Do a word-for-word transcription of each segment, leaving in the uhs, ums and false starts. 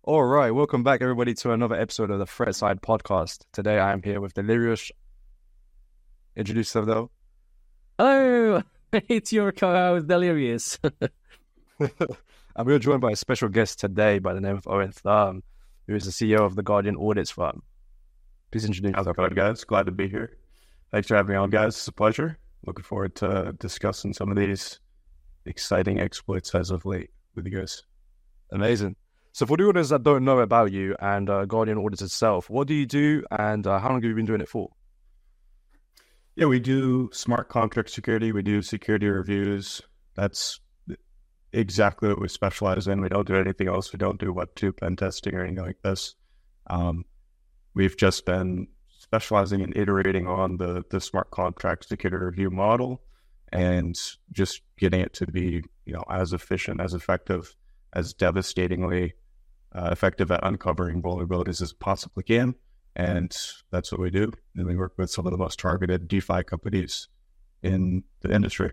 All right, welcome back, everybody, to another episode of the Threat Side Podcast. Today, I am here with Delirious. Introduce yourself, though. Hello, it's your co-host Delirious. And we are joined by a special guest today by the name of Owen Thurm, who is the C E O of the Guardian Audits firm. Please introduce How's it yourself. going, guys? Glad to be here. Thanks for having me on, guys. It's a pleasure. Looking forward to discussing some of these exciting exploits as of late with you guys. Amazing. So for the audience that don't know about you and uh, Guardian Audits itself, what do you do and uh, how long have you been doing it for? Yeah, we do smart contract security. We do security reviews. That's exactly what we specialize in. We don't do anything else. We don't do Web two pen testing or anything like this. Um, we've just been specializing in iterating on the, the smart contract security review model and just getting it to be, you know, as efficient, as effective, as devastatingly uh, effective at uncovering vulnerabilities as it possibly can. And that's what we do. And we work with some of the most targeted DeFi companies in the industry.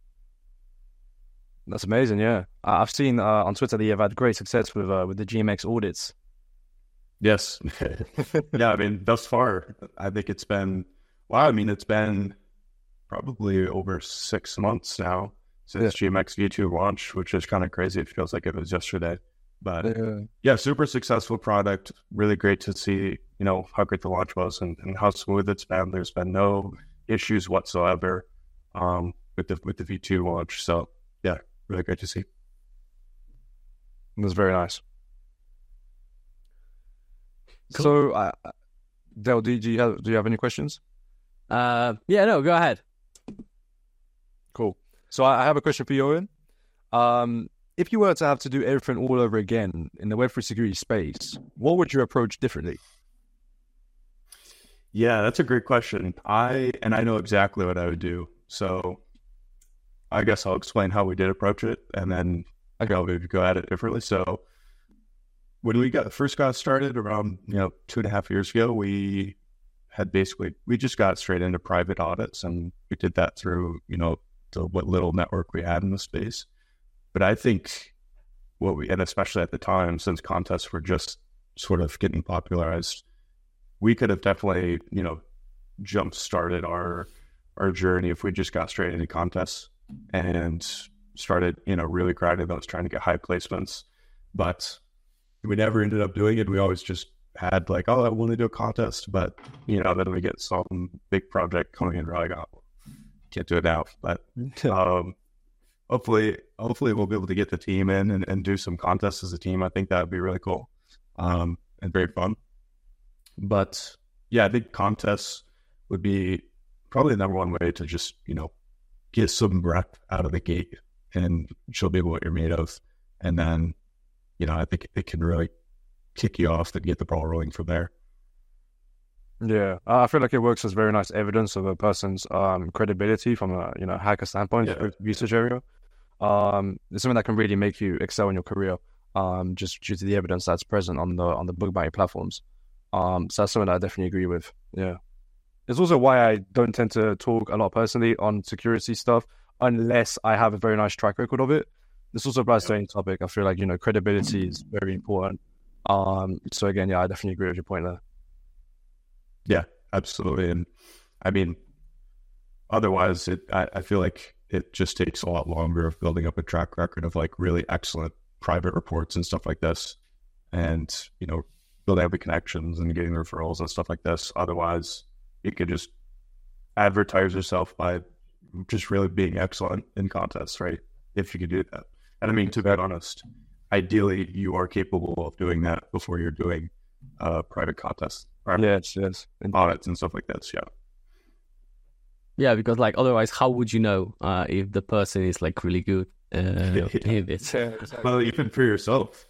That's amazing, yeah. Uh, I've seen uh, on Twitter that you've had great success with uh, with the G M X audits. Yes. Yeah, I mean, thus far, I think it's been, wow, I mean, it's been probably over six months now since Yeah. G M X V two launched, which is kind of crazy. It feels like it was yesterday. But Yeah. yeah, super successful product. Really great to see, you know, how great the launch was and, and how smooth it's been. There's been no issues whatsoever um, with the with the V two launch. So yeah, really great to see. That's very nice. Cool. So, uh, Del, do, do you have do you have any questions? Uh, yeah, no, go ahead. Cool. So I I have a question for you, Owen. Um, if you were to have to do everything all over again in the Web three security space, what would you approach differently? Yeah, that's a great question. I and I know exactly what I would do. So I guess I'll explain how we did approach it, and then I can maybe go at it differently. So when we got first got started around, you know, two and a half years ago, we had basically we just got straight into private audits, and we did that through, you know, the what little network we had in the space. But I think what we, and especially at the time, since contests were just sort of getting popularized, we could have definitely, you know, jump started our our journey if we just got straight into contests and started, you know, really grinding those, trying to get high placements. But we never ended up doing it. We always just had like, oh, I want to do a contest, but you know, then we get some big project coming in, we're like, oh, can't do it now. But um, hopefully, hopefully we'll be able to get the team in and, and do some contests as a team. I think that would be really cool um, and very fun. But yeah, I think contests would be probably the number one way to just, you know, get some breath out of the gate and show people what you're made of. And then, you know, I think it can really kick you off and get the ball rolling from there. Yeah, I feel like it works as very nice evidence of a person's um, credibility from a you know hacker standpoint, Yeah. research area. Um, it's something that can really make you excel in your career, um, just due to the evidence that's present on the on the bug bounty platforms. Um, so that's something that I definitely agree with. Yeah, it's also why I don't tend to talk a lot personally on security stuff unless I have a very nice track record of it. This also applies to any topic. I feel like you know credibility is very important. Um, so again, yeah, I definitely agree with your point there. Yeah, absolutely. And I mean, otherwise, it I, I feel like it just takes a lot longer of building up a track record of like really excellent private reports and stuff like this. And, you know, building up the connections and getting the referrals and stuff like this. Otherwise, you could just advertise yourself by just really being excellent in contests, right? If you could do that. And I mean, to be honest, ideally, you are capable of doing that before you're doing uh, private contests. Private Yes, yes. And audits and stuff like this, yeah. Yeah, because like otherwise, how would you know uh, if the person is like really good? Uh, in it? Yeah, exactly. Well, even for yourself,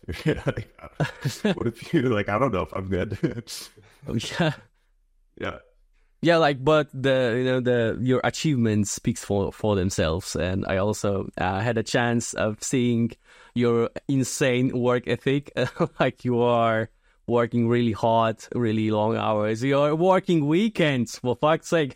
what if you like? I don't know if I'm good. Yeah, Yeah, yeah, like but the you know the your achievements speaks for for themselves, and I also uh, had a chance of seeing your insane work ethic. Like you are working really hard, really long hours. You're working weekends, for fuck's sake.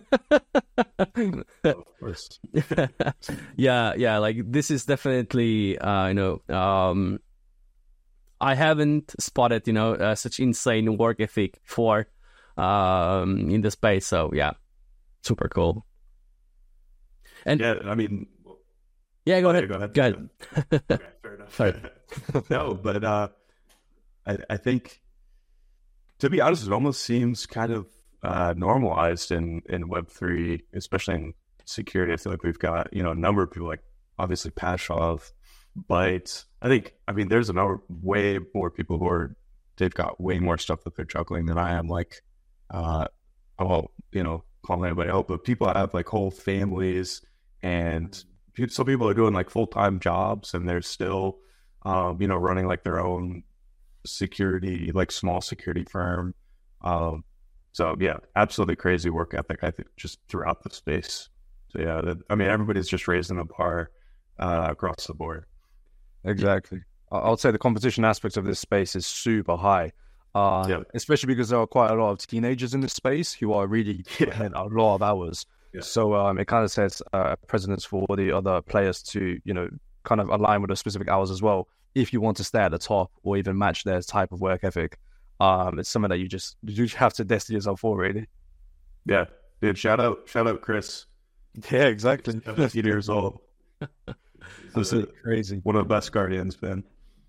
of course. yeah, yeah. Like this is definitely, uh, you know, um, I haven't spotted, you know, uh, such insane work ethic for um, in the space. So yeah, super cool. And yeah, I mean, yeah, go okay, ahead. Go ahead. Go ahead. Okay, fair enough. Sorry. No, but uh, I, I think, to be honest, it almost seems kind of uh, normalized in, in Web three, especially in security. I feel like we've got, you know, a number of people like obviously Pashov, Bytes. I think, I mean, there's a number, way more people who are, they've got way more stuff that they're juggling than I am. Like, uh, I won't, you know, call anybody out, but people have like whole families, and some people are doing like full-time jobs, and they're still, um, you know, running like their own security, like small security firm. Um, so yeah, absolutely crazy work ethic, I think, just throughout the space. So yeah, that, I mean, everybody's just raising the bar uh, across the board. Exactly. I I would say the competition aspect of this space is super high, uh, Yeah. especially because there are quite a lot of teenagers in this space who are really Yeah. putting in a lot of hours. Yeah. So um, it kind of sets uh, precedence for the other players to, you know, kind of align with the specific hours as well, if you want to stay at the top or even match their type of work ethic. Um, it's something that you just you have to destiny yourself for, really. Yeah, dude, shout out, shout out Chris, Yeah, exactly. seventeen years old. Absolutely crazy. One of the best guardians, man.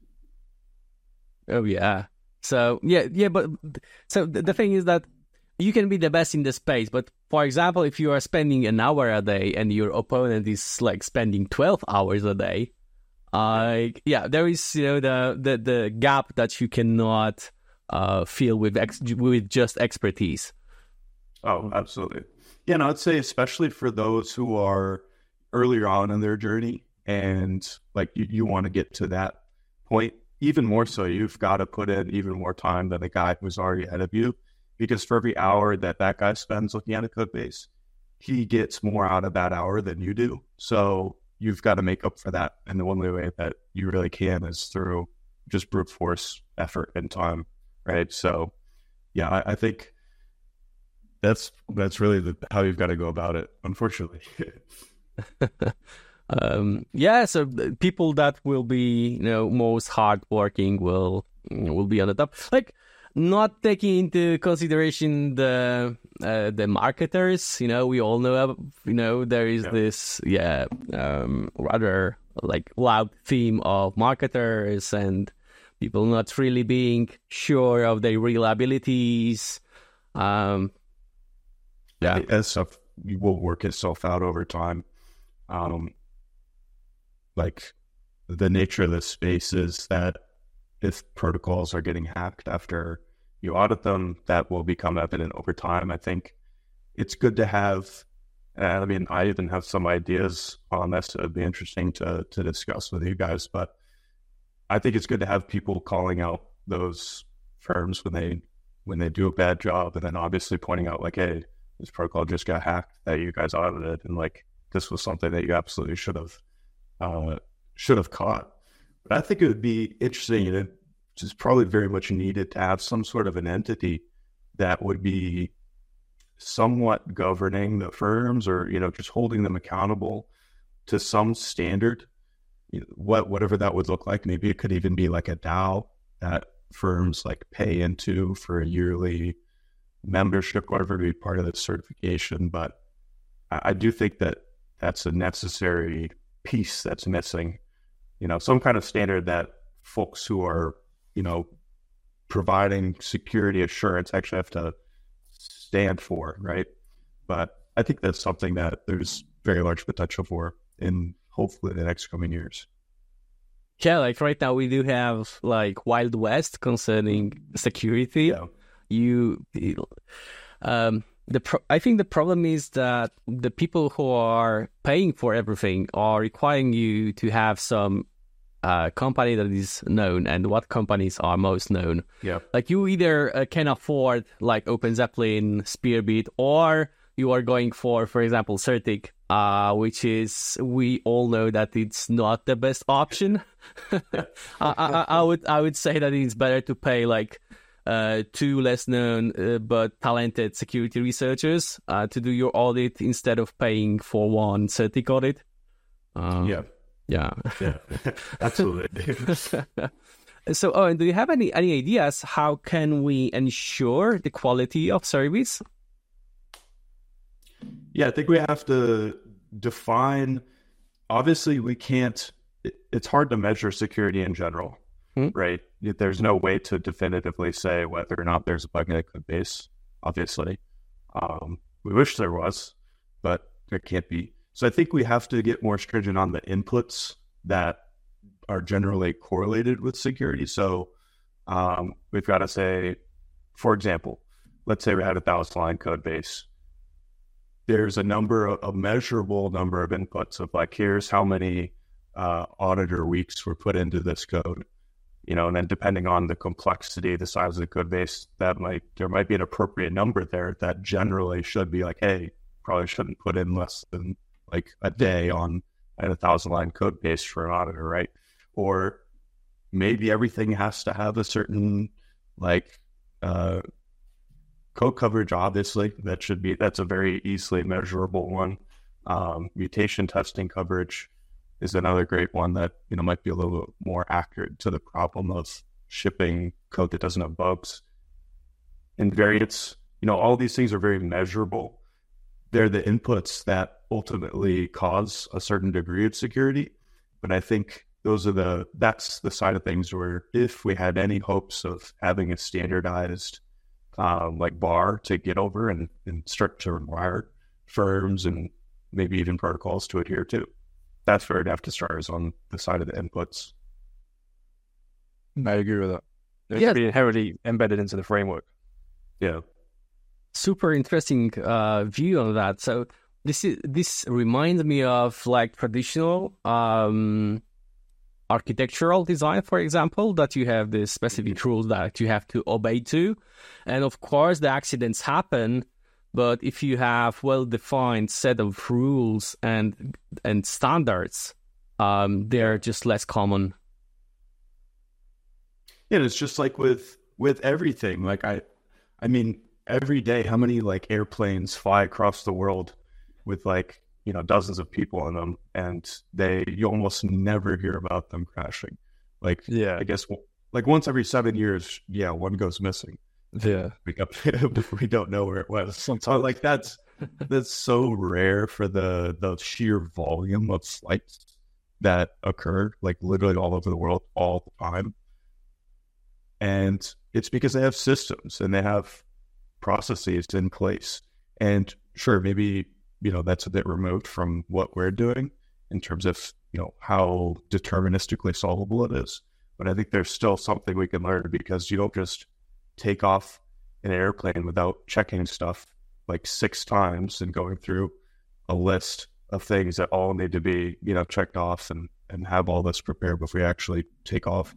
Oh yeah. So yeah, yeah, but so the, the thing is that you can be the best in the space, but for example, if you are spending an hour a day and your opponent is like spending twelve hours a day, uh, yeah, there is, you know, the the, the gap that you cannot uh, fill with ex- with just expertise. Oh, absolutely. Yeah, and I'd say especially for those who are earlier on in their journey and like you, you want to get to that point, even more so, you've got to put in even more time than the guy who's already ahead of you. Because for every hour that that guy spends looking at a code base, he gets more out of that hour than you do. So you've got to make up for that. And the only way that you really can is through just brute force effort and time, right? So yeah, I, I think that's that's really the, how you've got to go about it, unfortunately. um, yeah, so the people that will be, you know, most hardworking will will be on the top. Like, not taking into consideration the uh, the marketers, you know, we all know, you know, there is Yeah. this, yeah, um, rather like loud theme of marketers and people not really being sure of their real abilities. Um, yeah, That stuff will work itself out over time. Um, like the nature of this space is that if protocols are getting hacked after you audit them, that will become evident over time. I think it's good to have, uh, I mean, I even have some ideas on this. It'd be interesting to to discuss with you guys, but I think it's good to have people calling out those firms when they when they do a bad job, and then obviously pointing out like, hey, this protocol just got hacked that you guys audited, and like this was something that you absolutely should have uh, should have caught. But I think it would be interesting, and it is probably very much needed, to have some sort of an entity that would be somewhat governing the firms, or you know, just holding them accountable to some standard. You know, what whatever that would look like. Maybe it could even be like a DAO that firms like pay into for a yearly membership, whatever, to be part of the certification. But I, I do think that that's a necessary piece that's missing. You know, some kind of standard that folks who are, you know, providing security assurance actually have to stand for, right? But I think that's something that there's very large potential for in hopefully the next coming years. yeah, like right now we do have like Wild West concerning security. Yeah. You, um, the pro- I think the problem is that the people who are paying for everything are requiring you to have some uh, company that is known, and what companies are most known. Yeah. Like you either uh, can afford like OpenZeppelin, Spearbit, or you are going for, for example, Certic, uh, which is, we all know that it's not the best option. I, I, I would I would say that it's better to pay like uh, two less known uh, but talented security researchers uh, to do your audit instead of paying for one Certic audit. Uh, Yeah. Yeah. Yeah. Absolutely. So, oh, and do you have any any ideas how can we ensure the quality of service? Yeah, I think we have to define. Obviously, we can't. It, it's hard to measure security in general, Hmm. right? There's no way to definitively say whether or not there's a bug in a code base. Obviously, um, we wish there was, but there can't be. So I think we have to get more stringent on the inputs that are generally correlated with security. So um, we've got to say, for example, let's say we had a thousand line code base. There's a number, of, a measurable number of inputs of like, here's how many uh, auditor weeks were put into this code, you know, and then depending on the complexity, the size of the code base, that might, there might be an appropriate number there that generally should be like, hey, probably shouldn't put in less than like a day on a thousand line code base for an auditor, right? Or maybe everything has to have a certain like uh, code coverage. Obviously, that should be that's a very easily measurable one. Um, mutation testing coverage is another great one that you know might be a little bit more accurate to the problem of shipping code that doesn't have bugs. Invariants, you know, all these things are very measurable. They're the inputs that ultimately cause a certain degree of security. But I think those are the, that's the side of things where if we had any hopes of having a standardized um, like bar to get over and, and start to require firms and maybe even protocols to adhere to, that's where it'd have to start, is on the side of the inputs. I agree with that. It Yeah. should be inherently embedded into the framework. Yeah. Super interesting uh, view on that. So this is this reminds me of like traditional um, architectural design, for example, that you have the specific rules that you have to obey to, and of course the accidents happen. But if you have well-defined set of rules and and standards, um, they're just less common. Yeah, it's just like with with everything. Like I, I mean, every day, how many like airplanes fly across the world with like you know dozens of people on them, and they you almost never hear about them crashing. Like Yeah. I guess like once every seven years, yeah, one goes missing. Yeah. We don't, we don't know where it was. So like that's that's so rare for the the sheer volume of flights that occur, like literally all over the world all the time. And it's because they have systems and they have processes in place. And sure, maybe, you know, that's a bit remote from what we're doing in terms of, you know, how deterministically solvable it is. But I think there's still something we can learn, because you don't just take off an airplane without checking stuff like six times and going through a list of things that all need to be, you know, checked off and, and have all this prepared before we actually take off.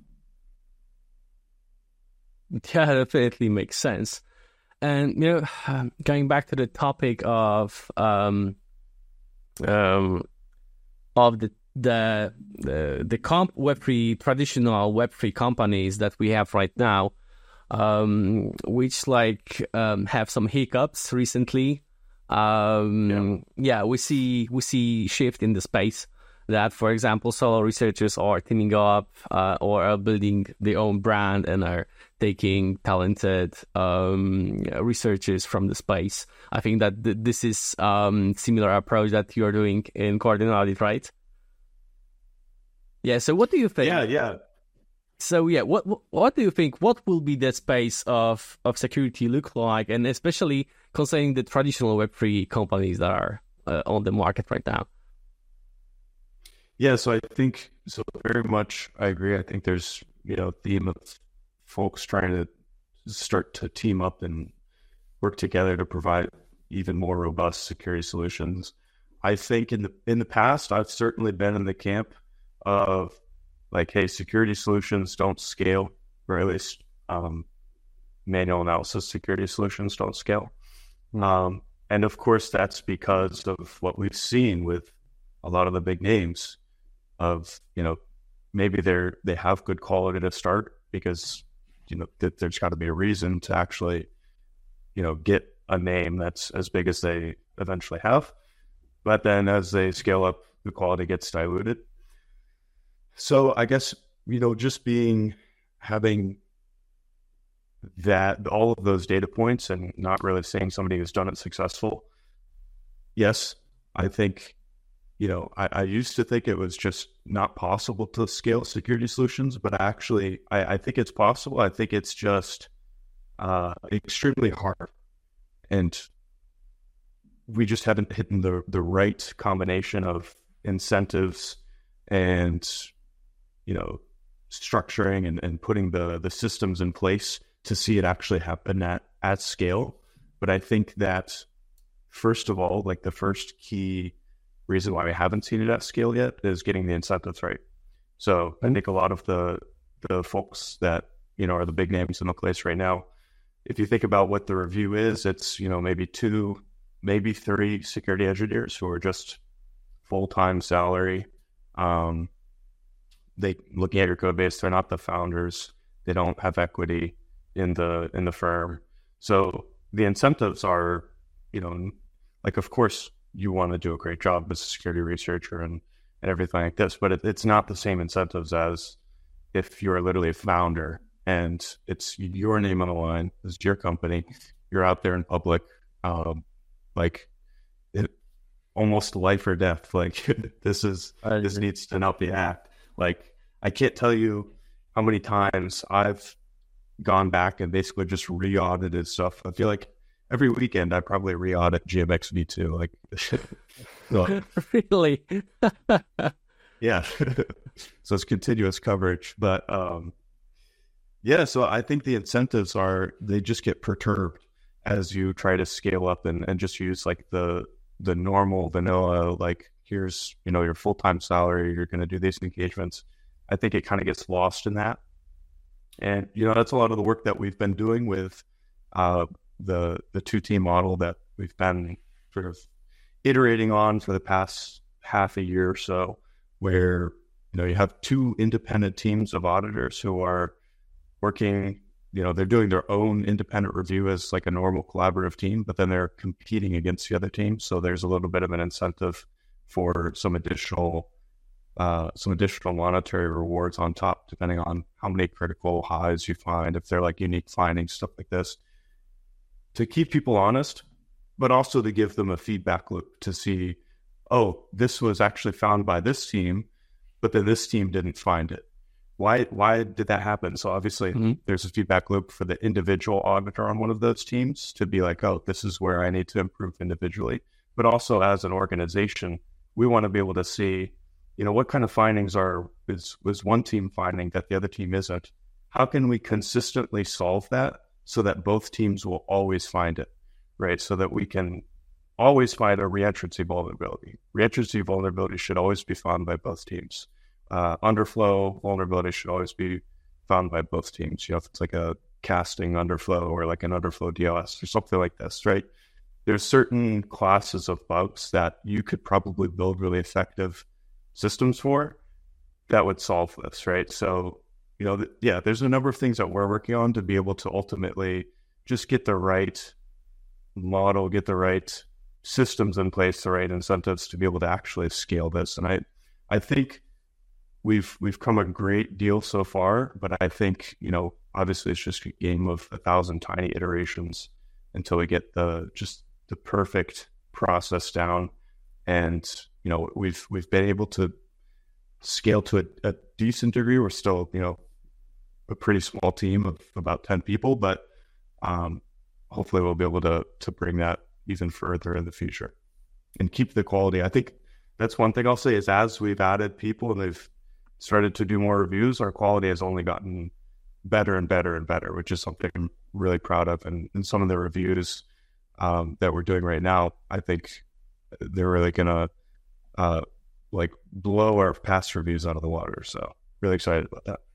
Yeah, definitely makes sense. And you know, um, going back to the topic of um, um, of the the the, the comp Web three traditional Web three companies that we have right now, um, which like um, have some hiccups recently. Um, yeah. yeah, we see we see shift in the space. That, for example, solo researchers are teaming up uh, or are building their own brand and are taking talented um, researchers from the space. I think that th- this is um, similar approach that you're doing in Coordinated, right? Yeah. So, what do you think? Yeah, yeah. So, yeah, what what do you think? What will be the space of, of security look like, and especially concerning the traditional Web three companies that are uh, on the market right now? Yeah, so I think, so very much I agree. I think there's, you know, theme of folks trying to start to team up and work together to provide even more robust security solutions. I think in the in the past, I've certainly been in the camp of like, hey, security solutions don't scale, or at least um, manual analysis security solutions don't scale. Um, and of course, that's because of what we've seen with a lot of the big names. Of, you know, maybe they're they have good quality to start, because, you know, that there's got to be a reason to actually, you know, get a name that's as big as they eventually have. But then as they scale up, the quality gets diluted. So I guess, you know, just being having that, all of those data points and not really seeing somebody who's done it successful. Yes, I think, you know, I, I used to think it was just not possible to scale security solutions, but actually, I, I think it's possible. I think it's just uh, extremely hard. And we just haven't hit the, the right combination of incentives and, you know, structuring and, and putting the, the systems in place to see it actually happen at, at scale. But I think that, first of all, like the first key reason why we haven't seen it at scale yet is getting the incentives right. So I think a lot of the the folks that, you know, are the big names in the place right now, if you think about what the review is, it's, you know, maybe two, maybe three security engineers who are just full-time salary. Um, they looking at your code base, they're not the founders. They don't have equity in the in the firm. So the incentives are, you know, like, of course, you want to do a great job as a security researcher and, and everything like this, but it, it's not the same incentives as if you're literally a founder and it's your name on the line, it's your company, you're out there in public, um, like it, almost life or death. Like this is, this needs to not be hacked. Like I can't tell you how many times I've gone back and basically just re-audited stuff. I feel like every weekend I probably re-audit G M X V two. Like, so, really? Yeah. So it's continuous coverage, but um, yeah. So I think the incentives are, they just get perturbed as you try to scale up and, and just use like the the normal vanilla, like here's, you know, your full-time salary, you're going to do these engagements. I think it kind of gets lost in that. And, you know, that's a lot of the work that we've been doing with uh, the the two-team model that we've been sort of iterating on for the past half a year or so, where, you know, you have two independent teams of auditors who are working, you know, they're doing their own independent review as like a normal collaborative team, but then they're competing against the other team. So there's a little bit of an incentive for some additional Uh, some additional monetary rewards on top, depending on how many critical highs you find, if they're like unique findings, stuff like this, to keep people honest, but also to give them a feedback loop to see, oh, this was actually found by this team, but then this team didn't find it. Why, why did that happen? So obviously mm-hmm. there's a feedback loop for the individual auditor on one of those teams to be like, oh, this is where I need to improve individually. But also as an organization, we want to be able to see, you know, what kind of findings are, is, was one team finding that the other team isn't? How can we consistently solve that so that both teams will always find it, right? So that we can always find a reentrancy vulnerability. Reentrancy vulnerability should always be found by both teams. Uh, underflow vulnerability should always be found by both teams. You know, if it's like a casting underflow or like an underflow D O S or something like this, right? There's certain classes of bugs that you could probably build really effective systems for that would solve this, right? So, you know, th- yeah, there's a number of things that we're working on to be able to ultimately just get the right model, get the right systems in place, the right incentives to be able to actually scale this. And I, I think we've we've come a great deal so far, but I think, you know, obviously it's just a game of a thousand tiny iterations until we get the just the perfect process down. And you know, we've we've been able to scale to a, a decent degree. We're still, you know, a pretty small team of about ten people, but um, hopefully we'll be able to to bring that even further in the future and keep the quality. I think that's one thing I'll say is as we've added people and they've started to do more reviews, our quality has only gotten better and better and better, which is something I'm really proud of. And, and some of the reviews um, that we're doing right now, I think they're really going to Uh, like blow our past reviews out of the water. So really excited about that.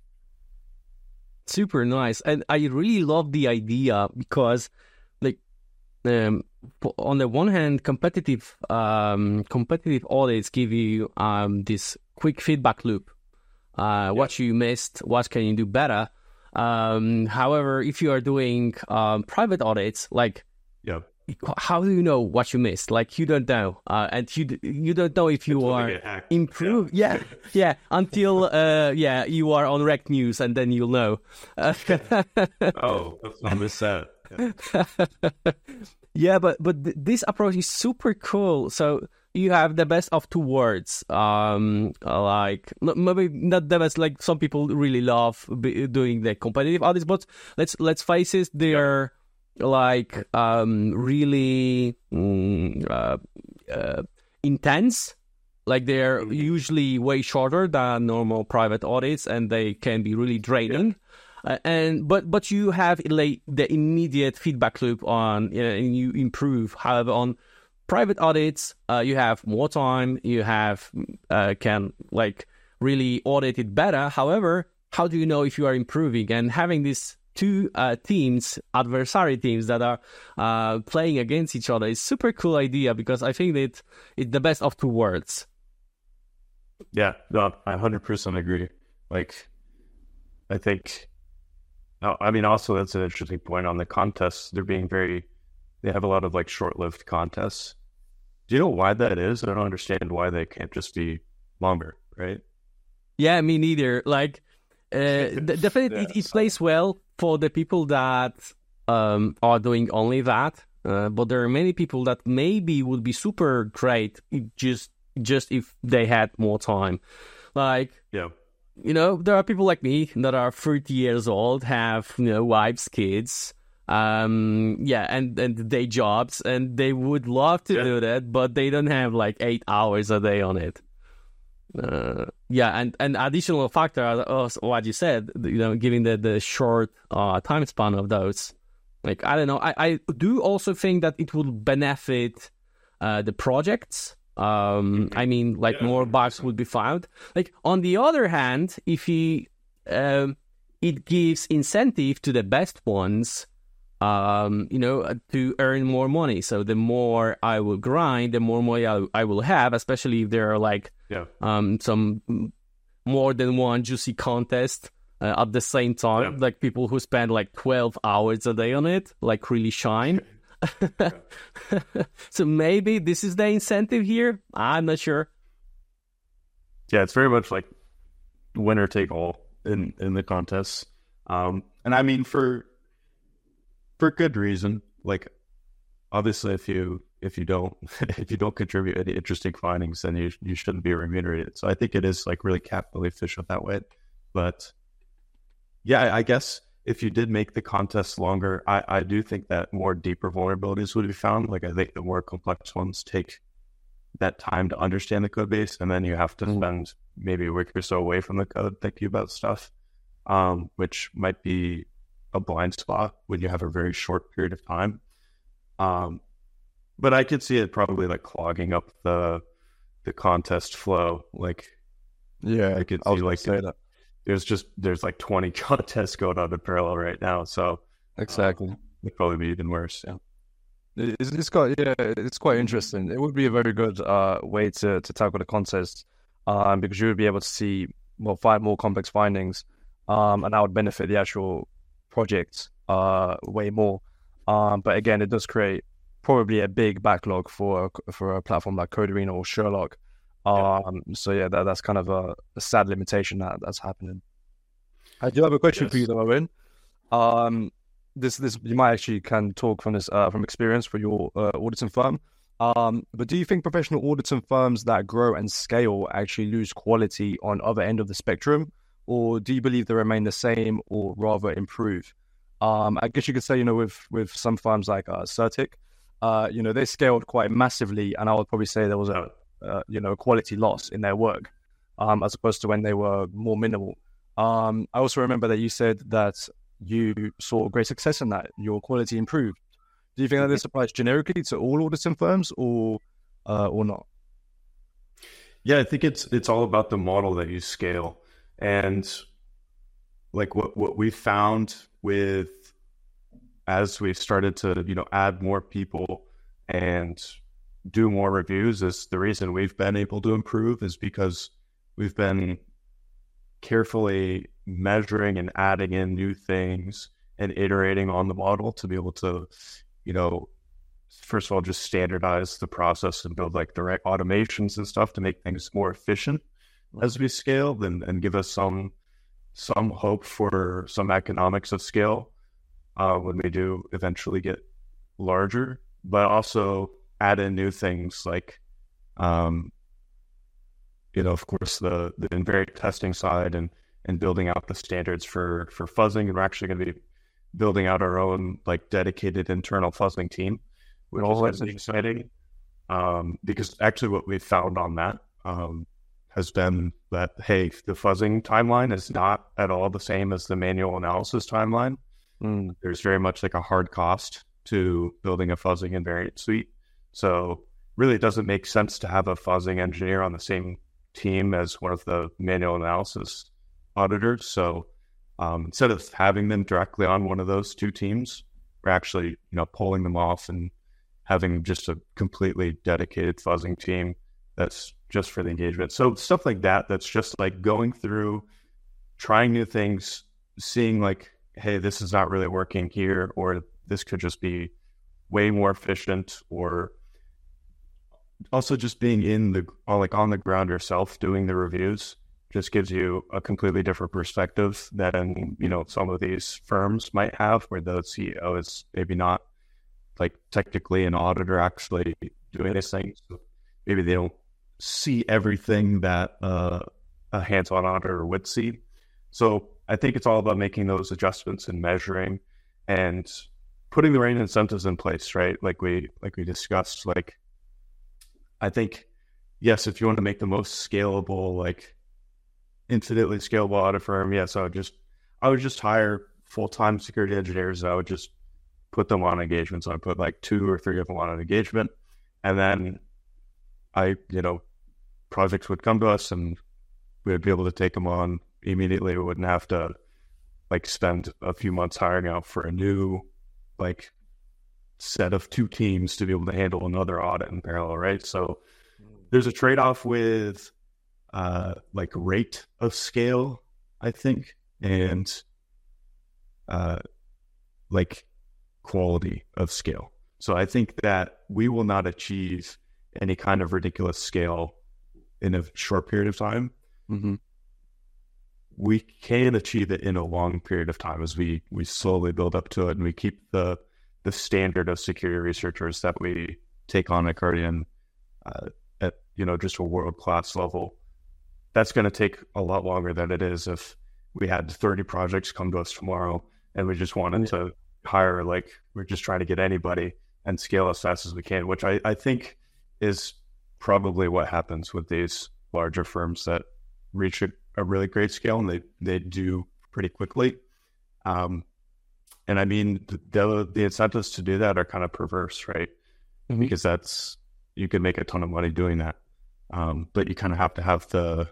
Super nice. And I really love the idea because like um, on the one hand, competitive um, competitive audits give you um, this quick feedback loop. Uh, yeah. What you missed, what can you do better? Um, however, if you are doing um, private audits, like yeah. how do you know what you missed? Like you don't know, uh, and you you don't know if you Until they are get hacked. improved. Yeah. yeah, yeah, until uh, yeah, you are on Rect News, and then you'll know. Uh, Oh, let's not miss that. Yeah. yeah, but but th- this approach is super cool. So you have the best of two worlds. Um, like n- maybe not the best. Like some people really love b- doing the competitive audits, but let's let's face it, they're like um really mm, uh, uh, intense. Like they're usually way shorter than normal private audits, and they can be really draining. Uh, and but but you have like the immediate feedback loop on, you know, and you improve. However, on private audits, uh, you have more time. You have uh, can like really audit it better. However, how do you know if you are improving? And having these two uh, teams, adversary teams that are uh, playing against each other is super cool idea, because I think that it's the best of two worlds. Yeah, no, I one hundred percent agree. Like, I think, no, I mean, also that's an interesting point on the contests. They're being very, they have a lot of like short-lived contests. Do you know why that is? I don't understand why they can't just be longer, right? Yeah, me neither. Like, uh, definitely Yeah, it, it so- plays well for the people that um, are doing only that. Uh, but there are many people that maybe would be super great if just just if they had more time. Like, Yeah. you know, there are people like me that are thirty years old, have, you know, wives, kids, um, yeah, and, and day jobs, and they would love to Yeah. do that, but they don't have like eight hours a day on it. Uh, yeah, and an additional factor, uh, what you said, you know, given the, the short uh, time span of those, like, I don't know, I, I do also think that it will benefit uh, the projects. Um, I mean, like Yeah, more bugs would be found. Like on the other hand, if he, um, it gives incentive to the best ones, um, you know, to earn more money. So the more I will grind, the more money I, I will have. Especially if there are like Yeah. um some more than one juicy contest uh, at the same time. Yeah. Like people who spend like twelve hours a day on it, like really shine. So maybe this is the incentive here. I'm not sure. Yeah, it's very much like winner take all in, in the contests. Um, and I mean, for for good reason. Like, obviously, if you if you don't if you don't contribute any interesting findings, then you you shouldn't be remunerated. So I think it is like really capital efficient that way. But yeah, I guess if you did make the contest longer, I, I do think that more deeper vulnerabilities would be found. Like, I think the more complex ones take that time to understand the code base, and then you have to spend maybe a week or so away from the code thinking about stuff, um, which might be a blind spot when you have a very short period of time. Um, but I could see it probably like clogging up the the contest flow. Like, Yeah, I could I was see gonna like say that. there's just there's like twenty contests going on in parallel right now, so Exactly. it'd probably be even worse. Yeah. It's, it's got yeah, it's quite interesting. It would be a very good uh, way to, to tackle the contest, um, because you would be able to see well find more complex findings, um, and that would benefit the actual project uh way more. Um, but again, it does create probably a big backlog for for a platform like Coderino or Sherlock. Um, yeah. So yeah, that, that's kind of a, a sad limitation that that's happening. I do have a question Yes. for you though, Owen. Um, this this you might actually can talk from this uh, from experience for your uh, auditing firm. Um, but do you think professional auditing firms that grow and scale actually lose quality on other end of the spectrum, or do you believe they remain the same or rather improve? Um, I guess you could say, you know, with with some firms like uh, Certic, uh, you know, they scaled quite massively, and I would probably say there was a uh, you know quality loss in their work, um, as opposed to when they were more minimal. Um, I also remember that you said that you saw great success in that. Your quality improved. Do you think that this applies generically to all auditing firms, or uh, or not? Yeah, I think it's it's all about the model that you scale. And like what, what we found with as we've started to, you know, add more people and do more reviews is the reason we've been able to improve is because we've been carefully measuring and adding in new things and iterating on the model to be able to, you know, first of all, just standardize the process and build like the right automations and stuff to make things more efficient as we scale, and, and give us some some hope for some economics of scale uh, when we do eventually get larger, but also add in new things like, um, you know, of course, the, the invariant testing side and, and building out the standards for, for fuzzing. And we're actually going to be building out our own like dedicated internal fuzzing team, which Oh, is that's exciting. Um, because actually what we found on that, um, has been that, hey, the fuzzing timeline is not at all the same as the manual analysis timeline. Mm. There's very much like a hard cost to building a fuzzing invariant suite. So really it doesn't make sense to have a fuzzing engineer on the same team as one of the manual analysis auditors. So um, instead of having them directly on one of those two teams, we're actually, you know, pulling them off and having just a completely dedicated fuzzing team that's just for the engagement. So stuff like that, that's just like going through, trying new things, seeing like, hey, this is not really working here, or this could just be way more efficient, or also just being in the, like on the ground yourself, doing the reviews just gives you a completely different perspective than, you know, some of these firms might have, where the C E O is maybe not like technically an auditor actually doing these things. Maybe they don't see everything that uh, a hands-on auditor would see. So I think it's all about making those adjustments and measuring and putting the right incentives in place, right? Like we like we discussed. Like I think, yes, if you want to make the most scalable, like infinitely scalable audit firm, yes, I would just I would just hire full-time security engineers. And I would just put them on engagements. So I put like two or three of them on an engagement, and then I, you know, projects would come to us and we would be able to take them on immediately. We wouldn't have to like spend a few months hiring out for a new like set of two teams to be able to handle another audit in parallel, right? So there's a trade-off with uh, like rate of scale, I think, and uh, like quality of scale. So I think that we will not achieve any kind of ridiculous scale in a short period of time. Mm-hmm. We can achieve it in a long period of time as we, we slowly build up to it, and we keep the the standard of security researchers that we take on at Guardian uh, at, you know, just a world-class level. That's going to take a lot longer than it is if we had thirty projects come to us tomorrow and we just wanted yeah. to hire, like, we're just trying to get anybody and scale as fast as we can, which I, I think is probably what happens with these larger firms that reach a, a really great scale, and they, they do pretty quickly. Um, and I mean, the, the incentives to do that are kind of perverse, right? Mm-hmm. Because that's, you can make a ton of money doing that. Um, but you kind of have to have the,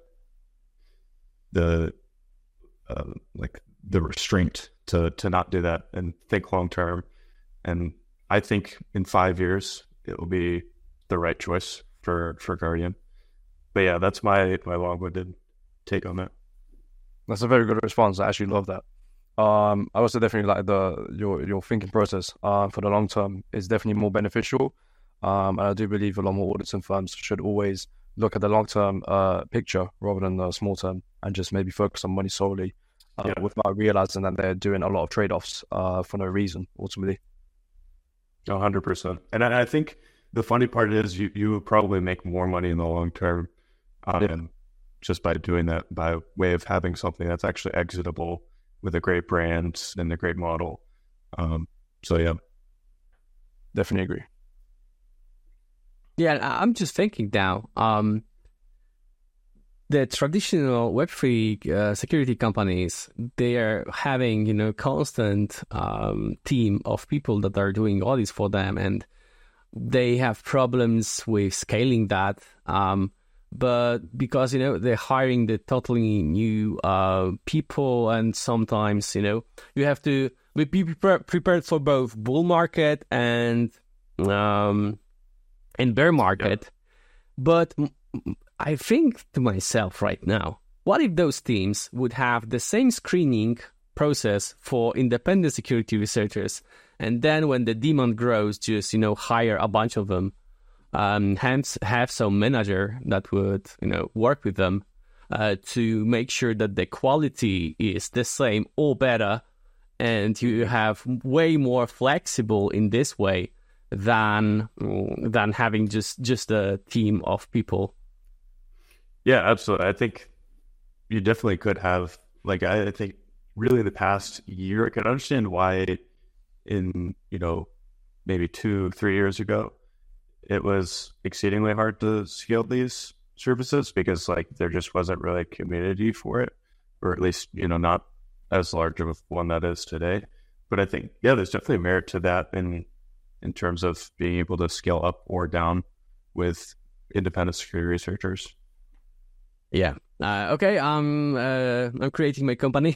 the, uh, like the restraint to, to not do that and think long-term. And I think in five years, it will be the right choice for, for Guardian. But yeah, that's my, my long-winded take on that. That's a very good response. I actually love that. Um, I also definitely like the your your thinking process. Uh, for the long term is definitely more beneficial. Um, and I do believe a lot more auditing firms should always look at the long term uh picture rather than the small term, and just maybe focus on money solely, uh, yeah. without realizing that they're doing a lot of trade offs uh for no reason ultimately. A hundred percent. And I, I think the funny part is you you would probably make more money in the long term, um, yeah. just by doing that, by way of having something that's actually exitable with a great brand and a great model. Um, so yeah, definitely agree. Yeah, I'm just thinking now, um, the traditional Web three uh, security companies, they are having, you know, constant um, team of people that are doing audits for them, and they have problems with scaling that. Um, But because, you know, they're hiring the totally new uh, people, and sometimes, you know, you have to be prepar- prepared for both bull market and um, and bear market. Yeah. But I think to myself right now, what if those teams would have the same screening process for independent security researchers. And then when the demand grows, just, you know, hire a bunch of them, um, hence have some manager that would, you know, work with them uh, to make sure that the quality is the same or better. And you have way more flexible in this way than than having just, just a team of people. Yeah, absolutely. I think you definitely could have, like, I, I think really the past year, I can understand why in, you know, maybe two, three years ago, it was exceedingly hard to scale these services because, like, there just wasn't really a community for it, or at least, you know, not as large of a one that is today. But I think, yeah, there's definitely merit to that in in terms of being able to scale up or down with independent security researchers. Yeah. Uh, okay. Um. Uh, I'm creating my company.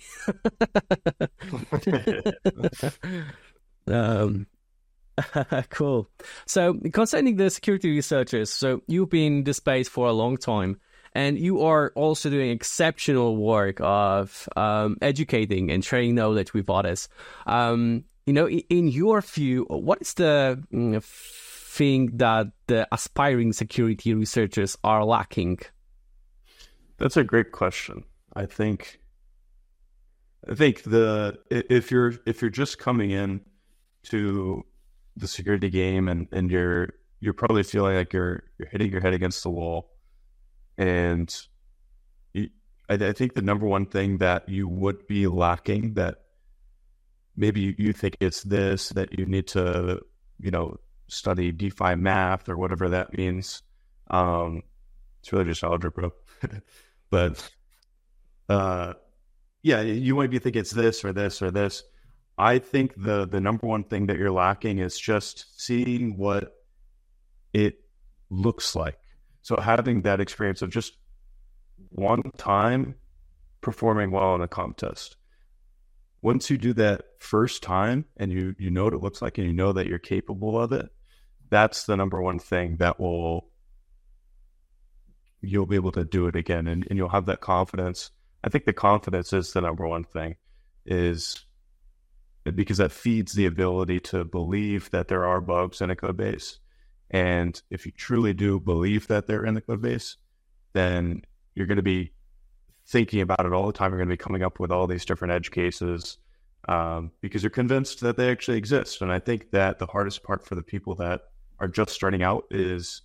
um. Cool. So concerning the security researchers, so you've been in this space for a long time, and you are also doing exceptional work of um, educating and sharing knowledge with others. Um. You know, in, in your view, what is the mm, thing that the aspiring security researchers are lacking? That's a great question. I think, I think the if you're if you're just coming in to the security game and, and you're you're probably feeling like you're you're hitting your head against the wall, and you, I, I think the number one thing that you would be lacking, that maybe you, you think it's this, that you need to, you know, study DeFi math or whatever that means. Um, it's really just algebra. But, uh, yeah, you might be thinking it's this or this or this. I think the the number one thing that you're lacking is just seeing what it looks like. So having that experience of just one time performing well in a contest. Once you do that first time and you, you know what it looks like and you know that you're capable of it, that's the number one thing that will, you'll be able to do it again, and, and you'll have that confidence. I think the confidence is the number one thing, is because that feeds the ability to believe that there are bugs in a code base. And if you truly do believe that they're in the code base, then you're going to be thinking about it all the time. You're going to be coming up with all these different edge cases um, because you're convinced that they actually exist. And I think that the hardest part for the people that are just starting out is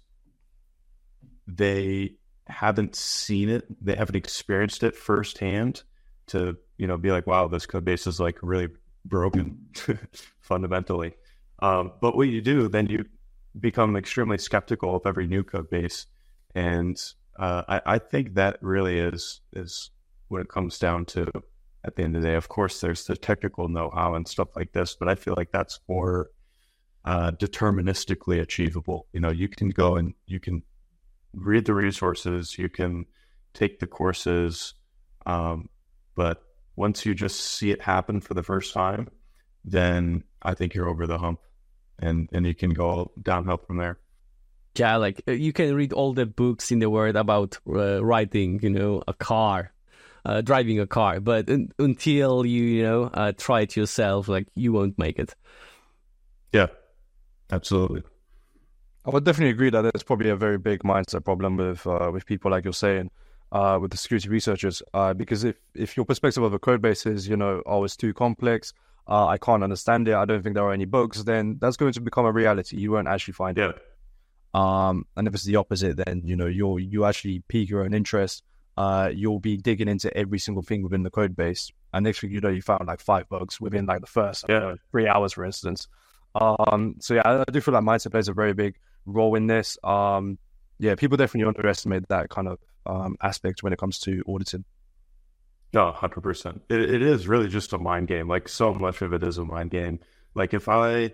they haven't seen it, they haven't experienced it firsthand to, you know, be like, wow, this code base is like really broken fundamentally. Um, but what you do, then you become extremely skeptical of every new code base. And uh, I, I think that really is, is what it comes down to at the end of the day. Of course, there's the technical know-how and stuff like this, but I feel like that's more uh, deterministically achievable. You know, you can go and you can read the resources, you can take the courses, um, but once you just see it happen for the first time, then I think you're over the hump, and, and you can go downhill from there. Yeah, like you can read all the books in the world about uh, writing, you know, a car, uh, driving a car, but un- until you, you know, uh, try it yourself, like you won't make it. Yeah, absolutely. I would definitely agree that there's probably a very big mindset problem with uh, with people, like you're saying, uh, with the security researchers, uh, because if, if your perspective of a code base is, you know, oh, it's too complex, uh, I can't understand it, I don't think there are any bugs, then that's going to become a reality. You won't actually find yeah. it. Um, and if it's the opposite, then, you know, you'll you actually pique your own interest. Uh, you'll be digging into every single thing within the code base, and next thing you know, you found like five bugs within like the first yeah. know, three hours, for instance. Um, so yeah, I do feel like mindset plays a very big role in this. Um, yeah, people definitely underestimate that kind of um, aspect when it comes to auditing. No, one hundred percent. It, it is really just a mind game. Like, so much of it is a mind game. Like, if I,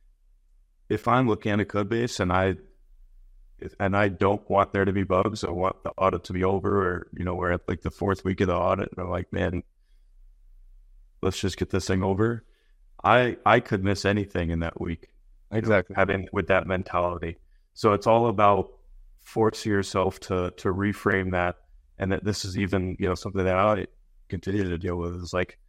if I'm looking at a code base and I, and I don't want there to be bugs, I want the audit to be over, or, you know, we're at like the fourth week of the audit, and I'm like, man, let's just get this thing over. I, I could miss anything in that week. Exactly. You know, having with that mentality. So it's all about forcing yourself to, to reframe that. And that this is even, you know, something that I continue to deal with, is like,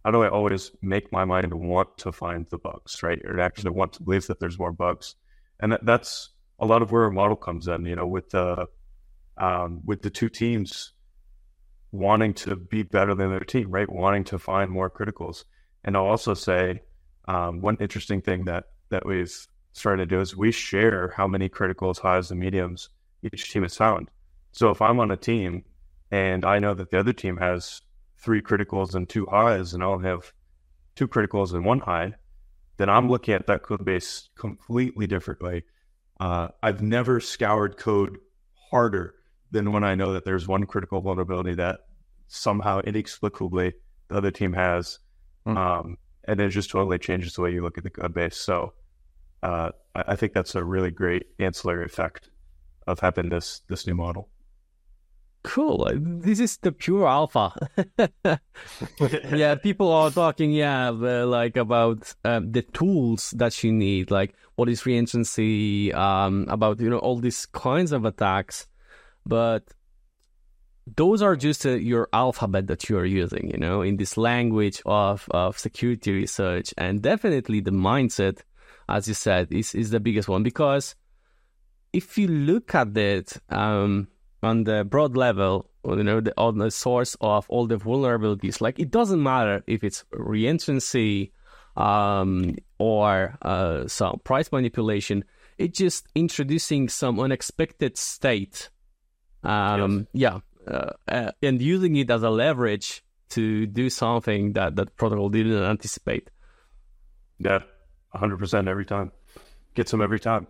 how do I always make my mind want to find the bugs, right? Or actually want to believe that there's more bugs. And that, that's a lot of where a model comes in, you know, with the, um, with the two teams wanting to be better than their team, right? Wanting to find more criticals. And I'll also say, um, one interesting thing that, that we've started to do is we share how many criticals, highs, and mediums each team has found. So if I'm on a team and I know that the other team has three criticals and two highs, and I'll have two criticals and one high, then I'm looking at that code base completely differently. Uh, I've never scoured code harder than when I know that there's one critical vulnerability that somehow inexplicably the other team has. Mm. Um, and it just totally changes the way you look at the code base. So uh, I, I think that's a really great ancillary effect of having this this new model. Cool. This is the pure alpha. Yeah, people are talking, yeah, like about um, the tools that you need, like what is reentrancy, um, about, you know, all these kinds of attacks. But those are just uh, your alphabet that you are using, you know, in this language of, of security research. And definitely the mindset, as you said, is, is the biggest one. Because if you look at it, um, on the broad level, you know, the, on the source of all the vulnerabilities, like it doesn't matter if it's reentrancy um, or uh, some price manipulation, it's just introducing some unexpected state. Um, yes. Yeah, uh, uh, and using it as a leverage to do something that that protocol didn't anticipate. Yeah, one hundred percent every time. Gets them every time.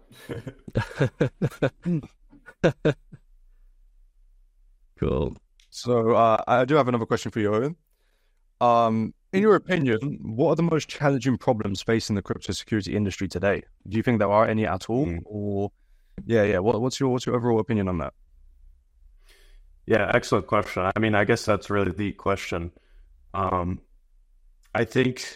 Cool. So uh, I do have another question for you, Owen. Um, in your opinion, what are the most challenging problems facing the crypto security industry today? Do you think there are any at all? Mm. Or yeah, yeah. What, what's your what's your overall opinion on that? Yeah, excellent question. I mean, I guess that's really the question. Um, I think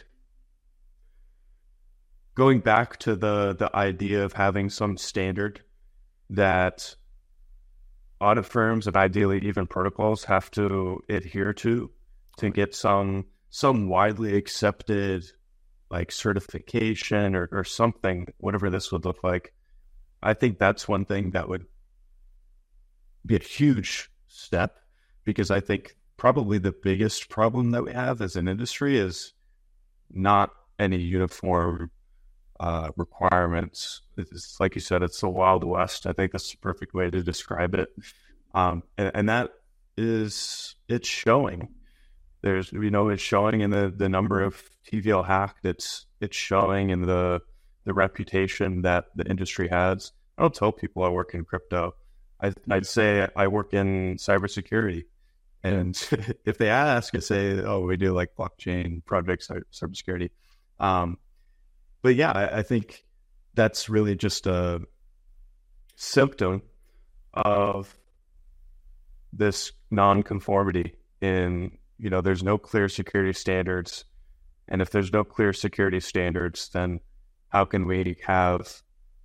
going back to the the idea of having some standard that audit firms and ideally even protocols have to adhere to to get some some widely accepted like certification or, or something, whatever this would look like. I think that's one thing that would be a huge step, because I think probably the biggest problem that we have as an industry is not any uniform uh, requirements. It's like you said, it's the Wild West. I think that's the perfect way to describe it. Um, and, and that is, it's showing. There's, you know, it's showing in the, the number of T V L hacked. It's, it's showing in the, the reputation that the industry has. I don't tell people I work in crypto. I, I'd say I work in cybersecurity. And if they ask, I say, oh, we do like blockchain projects, cybersecurity. Um, but yeah, I, I think that's really just a symptom of this non-conformity in, you know, there's no clear security standards. And if there's no clear security standards, then how can we have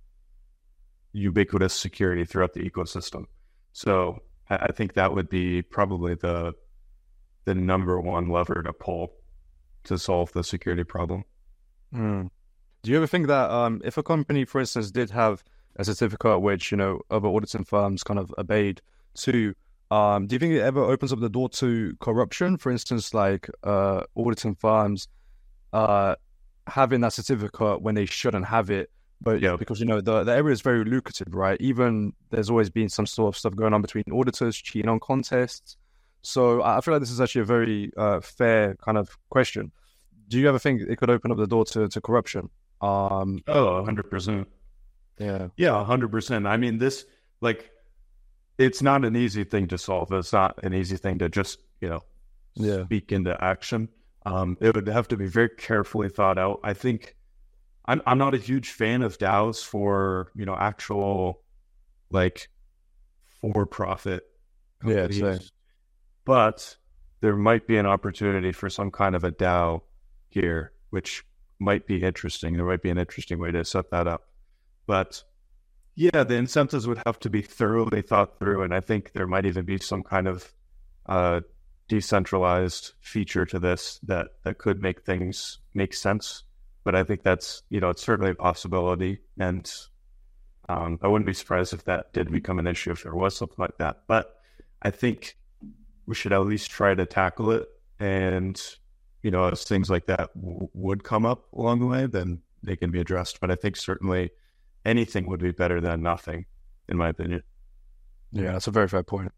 ubiquitous security throughout the ecosystem? So I think that would be probably the the number one lever to pull to solve the security problem. Mm. Do you ever think that um, if a company, for instance, did have a certificate which, you know, other auditing firms kind of obeyed to, um, do you think it ever opens up the door to corruption? For instance, like uh, auditing firms uh, having that certificate when they shouldn't have it, but yeah, because, you know, the, the area is very lucrative, right? Even there's always been some sort of stuff going on between auditors, cheating on contests. So I feel like this is actually a very uh, fair kind of question. Do you ever think it could open up the door to, to corruption? Um, oh, one hundred percent. Yeah. Yeah, one hundred percent. I mean, this, like, it's not an easy thing to solve. It's not an easy thing to just, you know, yeah. speak into action. Um, it would have to be very carefully thought out. I think I'm I'm not a huge fan of DAOs for, you know, actual, like, for-profit companies. Yeah, but there might be an opportunity for some kind of a DAO here, which might be interesting. There might be an interesting way to set that up. But yeah, the incentives would have to be thoroughly thought through. And I think there might even be some kind of uh, decentralized feature to this that that could make things make sense. But I think that's, you know, it's certainly a possibility, and um, I wouldn't be surprised if that did become an issue if there was something like that. But I think we should at least try to tackle it, and you know, as things like that w- would come up along the way, then they can be addressed. But I think certainly anything would be better than nothing, in my opinion. Yeah, that's a very fair point.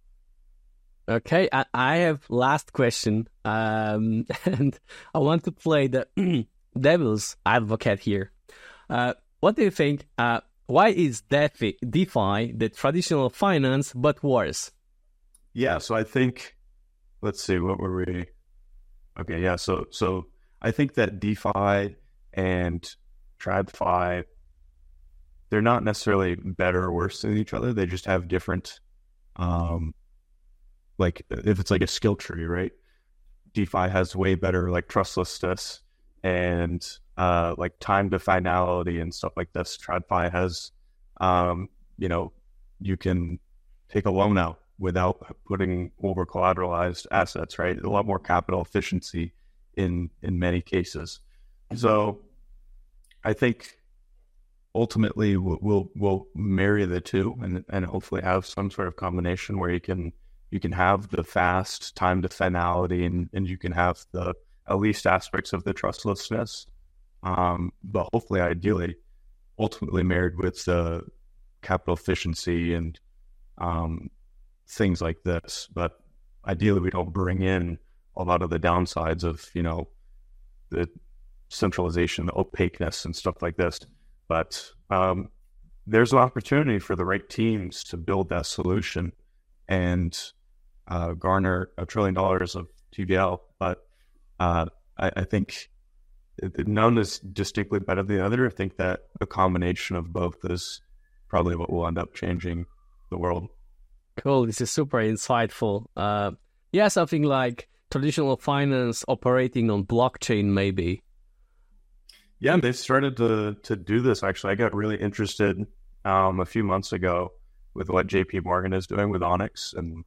Okay, I, I have last question, um, and I want to play the devil's advocate here. Uh, what do you think? Uh, why is DeFi, DeFi the traditional finance but worse? Yeah, so I think, let's see, what were we? Okay, yeah, so so I think that DeFi and TradFi, they're not necessarily better or worse than each other. They just have different, um, like if it's like a skill tree, right? DeFi has way better like trustlessness and uh, like time to finality and stuff like this. TradFi has, um, you know, you can take a loan out without putting over collateralized assets, right? A lot more capital efficiency in in many cases. So I think ultimately we'll we'll, we'll marry the two and and hopefully have some sort of combination where you can you can have the fast time to finality and, and you can have the at least aspects of the trustlessness. Um, but hopefully ideally ultimately married with the capital efficiency and um things like this, but ideally we don't bring in a lot of the downsides of, you know, the centralization, the opaqueness and stuff like this. But um, there's an opportunity for the right teams to build that solution and uh, garner a trillion dollars of T V L. But uh, I, I think none is distinctly better than the other. I think that a combination of both is probably what will end up changing the world. Cool. This is super insightful. Uh, yeah, something like traditional finance operating on blockchain, maybe. Yeah, they've started to to do this. Actually, I got really interested um, a few months ago with what J P Morgan is doing with Onyx, and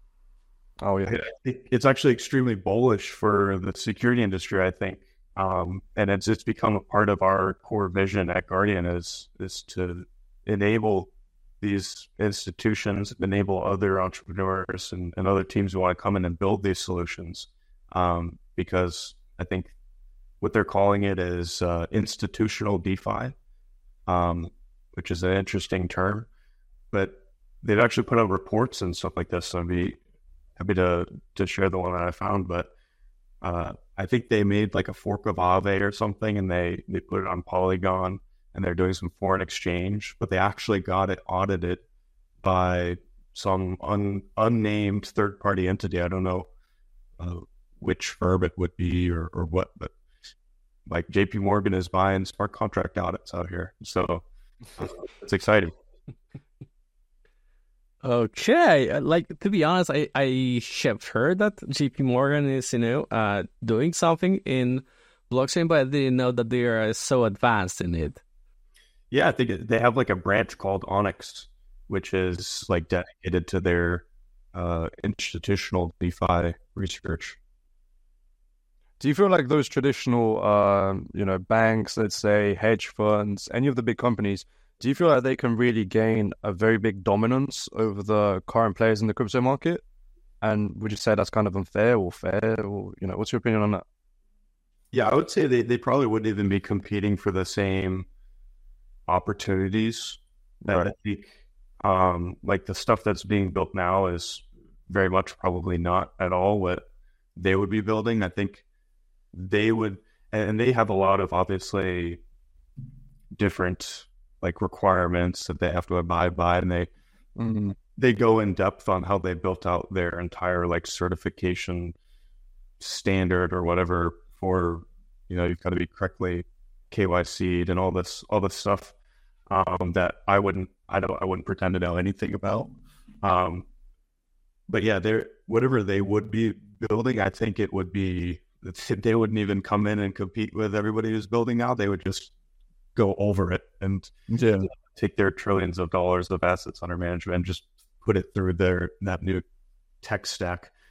oh yeah, it, it's actually extremely bullish for the security industry, I think. Um, and it's it's become a part of our core vision at Guardian is is to enable these institutions, enable other entrepreneurs and, and other teams who want to come in and build these solutions. Um, because I think what they're calling it is uh, institutional DeFi, um, which is an interesting term. But they've actually put out reports and stuff like this. So I'd be happy to to share the one that I found. But uh, I think they made like a fork of Aave or something, and they they put it on Polygon. And they're doing some foreign exchange, but they actually got it audited by some un, unnamed third-party entity. I don't know uh, which firm it would be or, or what, but like J P Morgan is buying smart contract audits out here. So uh, it's exciting. Okay. Like, to be honest, I, I have heard that J P Morgan is, you know, uh, doing something in blockchain, but I didn't know that they are so advanced in it. Yeah, I think it, they have like a branch called Onyx, which is like dedicated to their uh, institutional DeFi research. Do you feel like those traditional, um, you know, banks, let's say hedge funds, any of the big companies, do you feel like they can really gain a very big dominance over the current players in the crypto market? And would you say that's kind of unfair or fair? Or, you know, what's your opinion on that? Yeah, I would say they, they probably wouldn't even be competing for the same opportunities that right. I think um, like the stuff that's being built now is very much probably not at all what they would be building. I think they would, and they have a lot of obviously different like requirements that they have to abide by, and they mm-hmm. they go in depth on how they built out their entire like certification standard or whatever for, you know, you've got to be correctly K Y C'd and all this all this stuff um, that I wouldn't I don't I wouldn't pretend to know anything about. Um, but yeah, they're whatever they would be building, I think it would be they wouldn't even come in and compete with everybody who's building now. They would just go over it and yeah. take their trillions of dollars of assets under management and just put it through their that new tech stack.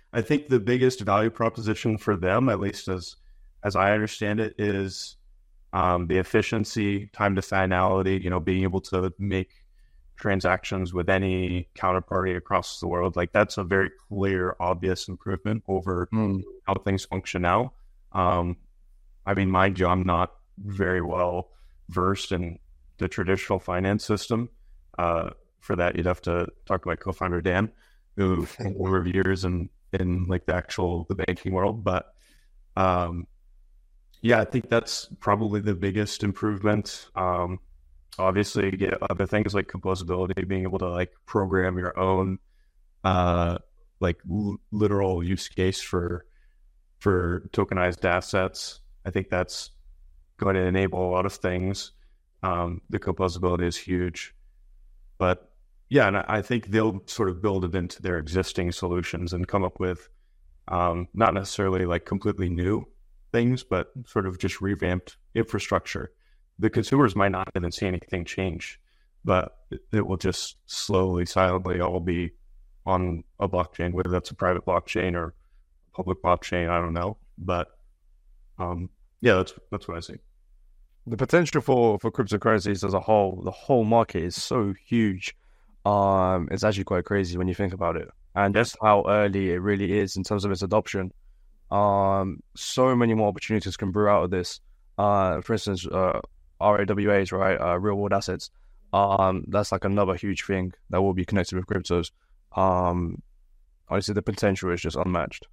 I think the biggest value proposition for them, at least as as I understand it, is um, the efficiency, time to finality. You know, being able to make transactions with any counterparty across the world. Like that's a very clear, obvious improvement over mm. how things function now. Um, I mean, mind you, I'm not very well versed in the traditional finance system. Uh, for that, you'd have to talk to my co-founder Dan, who over years in in like the actual the banking world. But um, yeah, I think that's probably the biggest improvement. Um, obviously, you get other things like composability, being able to like program your own uh, like l- literal use case for for tokenized assets. I think that's going to enable a lot of things. Um, the composability is huge, but yeah, and I think they'll sort of build it into their existing solutions and come up with um, not necessarily like completely new things, but sort of just revamped infrastructure. The consumers might not even see anything change, but it, it will just slowly, silently all be on a blockchain, whether that's a private blockchain or public blockchain, I don't know. But um, yeah, that's that's what I see. The potential for, for cryptocurrencies as a whole, the whole market is so huge. Um, it's actually quite crazy when you think about it, and just how early it really is in terms of its adoption. Um, so many more opportunities can brew out of this. Uh, for instance, uh, R A W As, right? Uh, real world assets. Um, that's like another huge thing that will be connected with cryptos. Um, honestly, the potential is just unmatched.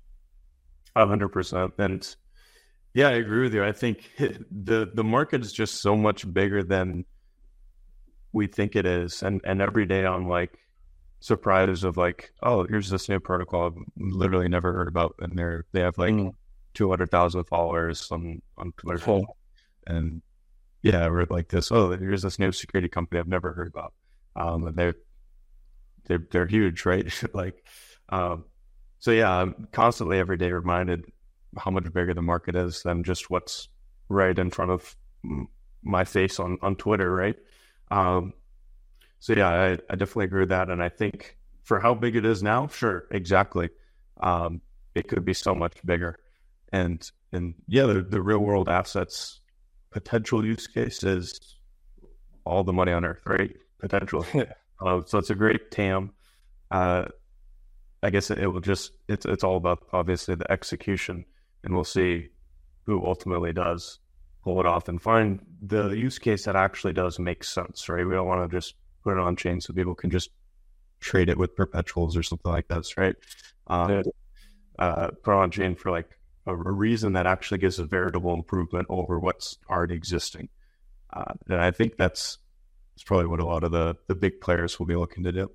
A hundred percent, and yeah, I agree with you. I think the the market is just so much bigger than we think it is, and and every day I'm like surprised of like, oh, here's this new protocol I've literally never heard about, and they're they have like mm. two hundred thousand followers on on Twitter, cool. And yeah, we're like this. Oh, here's this new security company I've never heard about, um, and they're they're they're huge, right? like, um, so yeah, I'm constantly every day reminded how much bigger the market is than just what's right in front of my face on on Twitter, right? Um, so yeah, I, I definitely agree with that. And I think for how big it is now, sure, exactly. Um, it could be so much bigger. And, and yeah, the, the real world assets potential use case is all the money on earth, right? Potentially. uh, so it's a great T A M. Uh, I guess it, it will just, it's, it's all about obviously the execution, and we'll see who ultimately does pull it off and find the use case that actually does make sense, right? We don't want to just put it on chain so people can just trade it with perpetuals or something like this, right? Um, uh, put it on chain for like a, a reason that actually gives a veritable improvement over what's already existing. Uh, and I think that's, that's probably what a lot of the, the big players will be looking to do.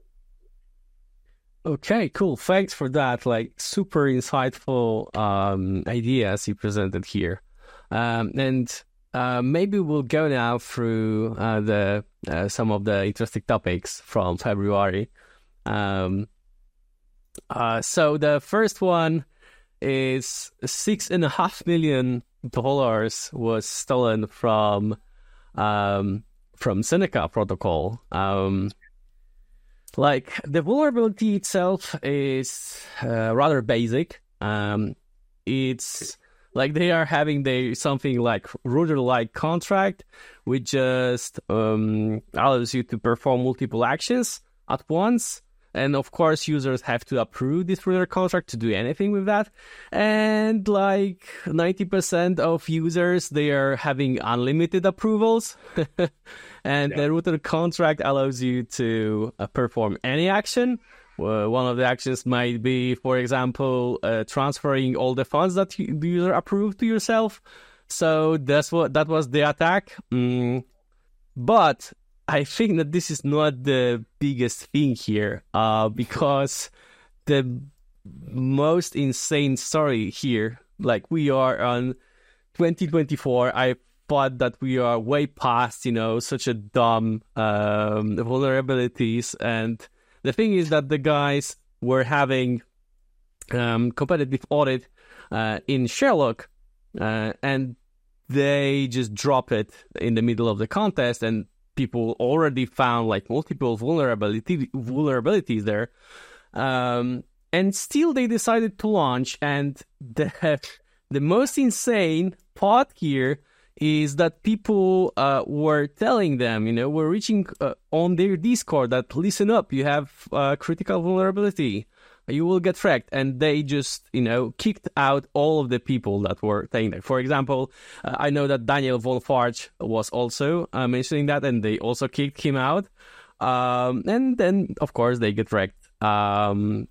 Okay, cool. Thanks for that. Like super insightful um, ideas you presented here. Um, and uh, maybe we'll go now through uh, the uh, some of the interesting topics from February. Um, uh, so the first one is six and a half million dollars was stolen from um, from Seneca protocol. Um, like the vulnerability itself is uh, rather basic. Um, it's like they are having their something like router-like contract, which just um, allows you to perform multiple actions at once. And of course, users have to approve this router contract to do anything with that. And like ninety percent of users, they are having unlimited approvals. And yeah. The router contract allows you to uh, perform any action. Uh, one of the actions might be, for example, uh, transferring all the funds that you, the user approved to yourself. So that's what that was the attack. Mm. But I think that this is not the biggest thing here, uh, because the most insane story here, like we are on twenty twenty-four, I thought that we are way past, you know, such a dumb um, vulnerabilities. And the thing is that the guys were having um, competitive audit uh, in Sherlock, uh, and they just drop it in the middle of the contest, and people already found like multiple vulnerability vulnerabilities there. Um, and still they decided to launch. And the the most insane part here is that people uh, were telling them, you know, were reaching uh, on their Discord that, listen up, you have uh, critical vulnerability, you will get wrecked. And they just, you know, kicked out all of the people that were saying that. For example, uh, I know that Daniel von Farge was also uh, mentioning that, and they also kicked him out. Um, and then, of course, they get wrecked. Um,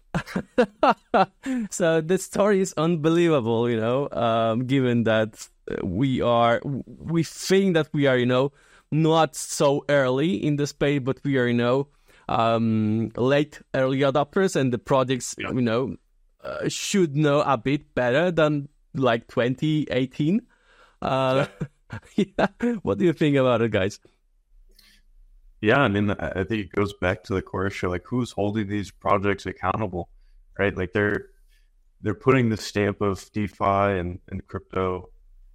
so the story is unbelievable, you know, um, given that we are, we think that we are, you know, not so early in the space, but we are, you know, um, late early adopters, and the projects, yeah. you know, uh, should know a bit better than like twenty eighteen. Uh, yeah. What do you think about it, guys? Yeah, I mean, I think it goes back to the core issue, like who's holding these projects accountable, right? Like they're they're putting the stamp of DeFi and, and crypto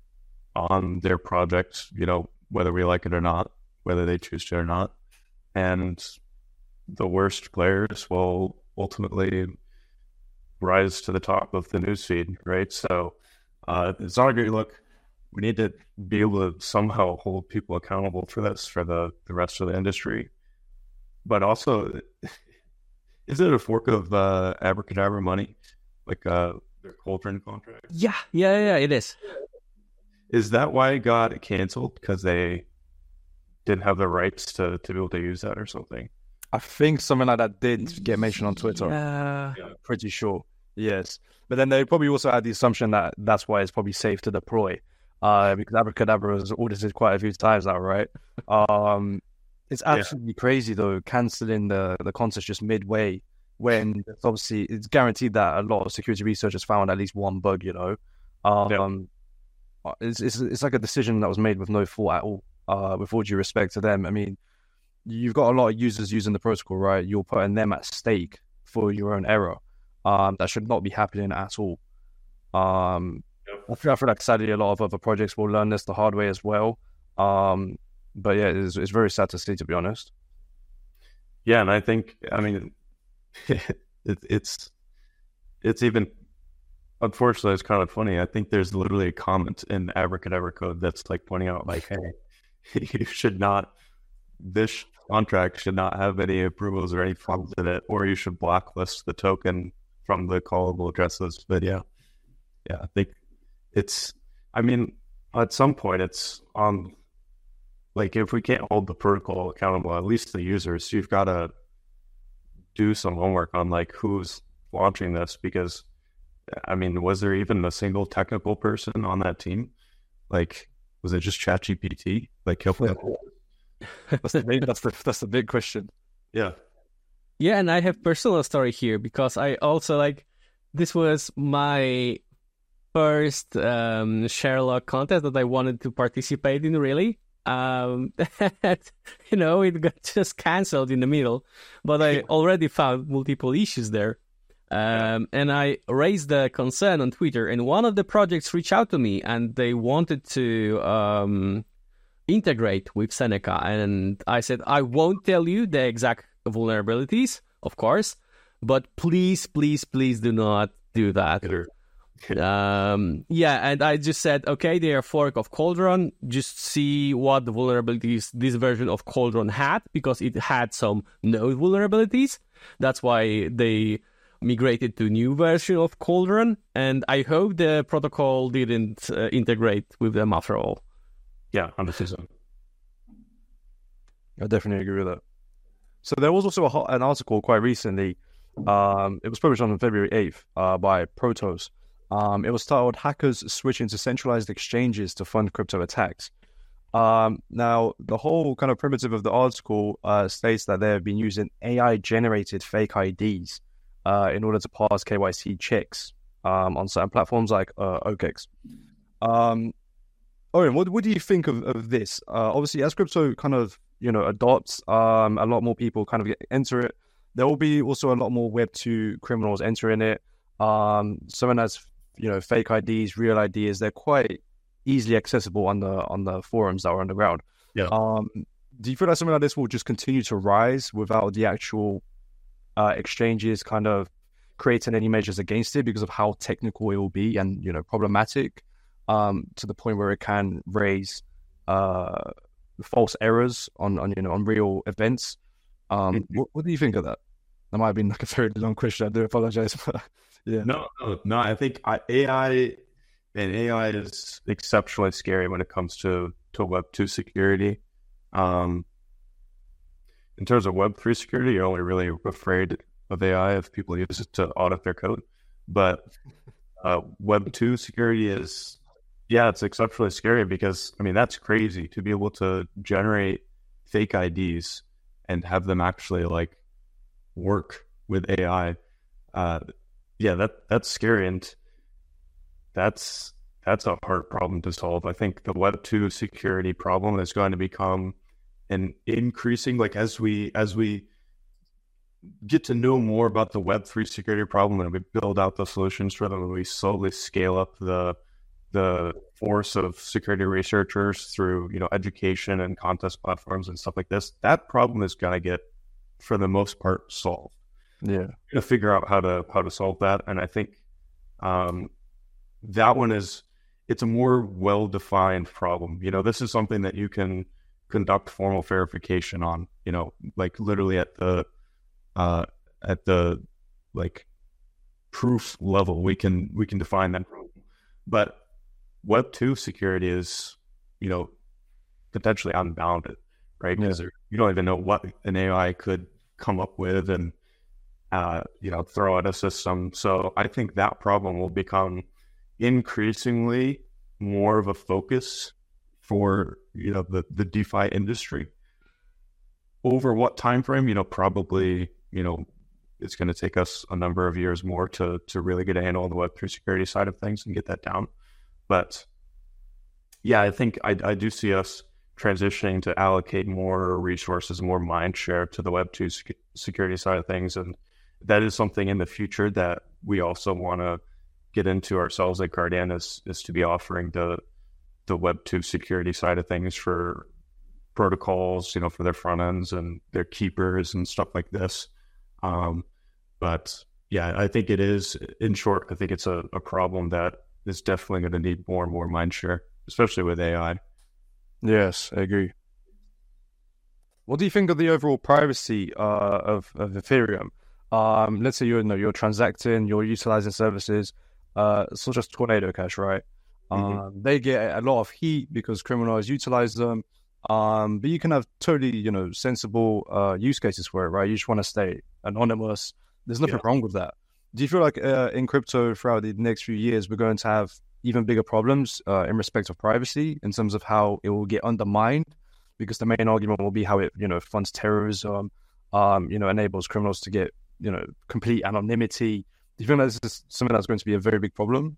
on their projects, you know, whether we like it or not, whether they choose to or not. And the worst players will ultimately rise to the top of the newsfeed, right? So uh, it's not a great look. We need to be able to somehow hold people accountable for this for the, the rest of the industry. But also, is it a fork of uh, Abracadabra Money, like uh, their Cauldron contract? Yeah, yeah, yeah, it is. Is that why it got canceled? Because they didn't have the rights to, to be able to use that or something? I think something like that did get mentioned on Twitter. Yeah. Yeah, pretty sure. Yes. But then they probably also had the assumption that that's why it's probably safe to deploy. Uh, because Abracadabra was audited quite a few times now, right? Um, it's absolutely yeah. crazy though, cancelling the, the contest just midway when it's obviously it's guaranteed that a lot of security researchers found at least one bug, you know. Um, yeah. it's, it's it's like a decision that was made with no thought at all, uh, with all due respect to them. I mean, you've got a lot of users using the protocol, right? You're putting them at stake for your own error. Um, that should not be happening at all. Um, I feel, I feel like sadly a lot of other projects will learn this the hard way as well. Um, but yeah, it's, it's very sad to see, to be honest. Yeah, and I think, I mean, it, it's it's even, unfortunately, it's kind of funny. I think there's literally a comment in Abracadabra code that's like pointing out like, hey, you should not, this contract should not have any approvals or any funds in it, or you should blacklist the token from the callable address list. But yeah, yeah, I think it's, I mean, at some point it's on, like if we can't hold the protocol accountable, at least the users, you've got to do some homework on like who's launching this, because I mean, was there even a single technical person on that team? Like, was it just ChatGPT? Like, that's the big, that's the that's the big question. Yeah, yeah, and I have personal story here because I also like this was my first um, Sherlock contest that I wanted to participate in. Really, um, you know, it got just cancelled in the middle, but I already found multiple issues there. Um, and I raised the concern on Twitter, and one of the projects reached out to me and they wanted to um, integrate with Seneca. And I said, I won't tell you the exact vulnerabilities, of course, but please, please, please do not do that. um, yeah, and I just said, okay, they are a fork of Cauldron. Just see what the vulnerabilities this version of Cauldron had, because it had some node vulnerabilities. That's why they migrated to new version of Cauldron, and I hope the protocol didn't uh, integrate with them after all. Yeah, one hundred percent. I definitely agree with that. So there was also a, an article quite recently. Um, it was published on February eighth uh, by Protos. Um, it was titled "Hackers Switching to Centralized Exchanges to Fund Crypto Attacks." Um, now, the whole kind of primitive of the article uh, states that they have been using A I-generated fake I Ds Uh, in order to pass K Y C checks um, on certain platforms like uh, O K X. Um, Oren, what, what do you think of, of this? Uh, obviously, as crypto kind of, you know, adopts, um, a lot more people kind of get, enter it. There will be also a lot more Web two criminals entering it. Um, someone has, you know, fake I Ds, real I Ds. They're quite easily accessible on the on the forums that are underground. Yeah. Um, do you feel like something like this will just continue to rise without the actual Uh, exchanges kind of, creating any measures against it because of how technical it will be and, you know, problematic, um, to the point where it can raise uh, false errors on, on, you know, on real events. Um, Mm-hmm. what, what do you think of that? That might have been like a very long question. I do apologize. But yeah. No, no, no. I think I, A I and A I is exceptionally scary when it comes to, to Web two security. Um, in terms of Web three security, you're only really afraid of A I if people use it to audit their code. But uh, Web two security is, yeah, it's exceptionally scary because, I mean, that's crazy to be able to generate fake I Ds and have them actually like work with A I. Uh, yeah, that that's scary, and that's that's a hard problem to solve. I think the Web two security problem is going to become an increasing, like as we as we get to know more about the Web three security problem and we build out the solutions for them, and we slowly scale up the the force of security researchers through, you know, education and contest platforms and stuff like this, that problem is going to get, for the most part, solved. Yeah. To figure out how to how to solve that, and I think um, that one is it's a more well defined problem. You know, this is something that you can conduct formal verification on. You know, like literally at the uh, at the like proof level, we can we can define that problem. But Web two security is, you know, potentially unbounded, right? Because Yeah. you don't even know what an A I could come up with and Uh, you know, throw at a system. So I think that problem will become increasingly more of a focus for, you know, the, the DeFi industry. Over what time frame? You know, probably, you know, it's going to take us a number of years more to to really get a handle on the Web three security side of things and get that down. But yeah, I think I, I do see us transitioning to allocate more resources, more mind share to the Web two sec- security side of things. And that is something in the future that we also want to get into ourselves at Guardian, is, is to be offering the the Web two security side of things for protocols, you know, for their front ends and their keepers and stuff like this. Um, but yeah, I think it is, in short, I think it's a, a problem that is definitely going to need more and more mind share, especially with A I. Yes, I agree. What do you think of the overall privacy uh, of, of Ethereum? Um, let's say you're, you know, you're transacting, you're utilizing services, uh, such as Tornado Cash, right? Mm-hmm. Um, they get a lot of heat because criminals utilize them. Um, but you can have totally, you know, sensible uh, use cases for it, right? You just want to stay anonymous. There's nothing Yeah. wrong with that. Do you feel like uh, in crypto throughout the next few years, we're going to have even bigger problems uh, in respect of privacy in terms of how it will get undermined? Because the main argument will be how it, you know, funds terrorism, um, you know, enables criminals to get, you know, complete anonymity. Do you think that's just something that's going to be a very big problem?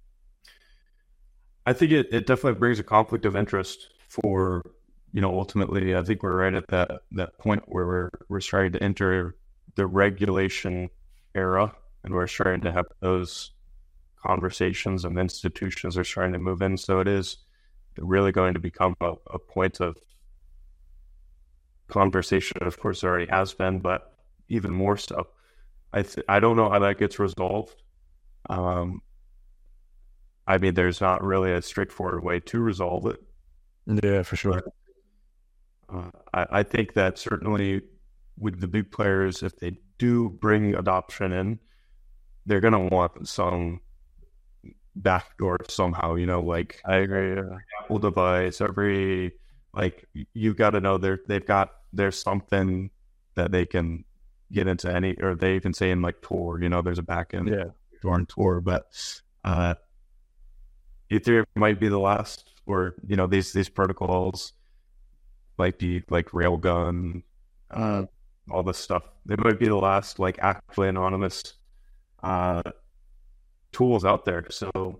I think it, it definitely brings a conflict of interest for, you know, ultimately, I think we're right at that, that point where we're, we're starting to enter the regulation era, and we're starting to have those conversations, and institutions are starting to move in. So it is really going to become a, a point of conversation. Of course, it already has been, but even more so. I th- I don't know how that gets resolved. Um, I mean, there's not really a straightforward way to resolve it. Yeah, for sure. Uh, I, I think that certainly with the big players, if they do bring adoption in, they're going to want some backdoor somehow, you know, like I agree. Yeah. Apple device, every, like, you got to know they're, they've got, there's something that they can get into any, or they even say in like Tor, you know, there's a backend Yeah. Tor and Tor, but uh, Ethereum might be the last, or, you know, these, these protocols like the, like Railgun, uh, all this stuff, they might be the last, like, actually anonymous uh, tools out there. So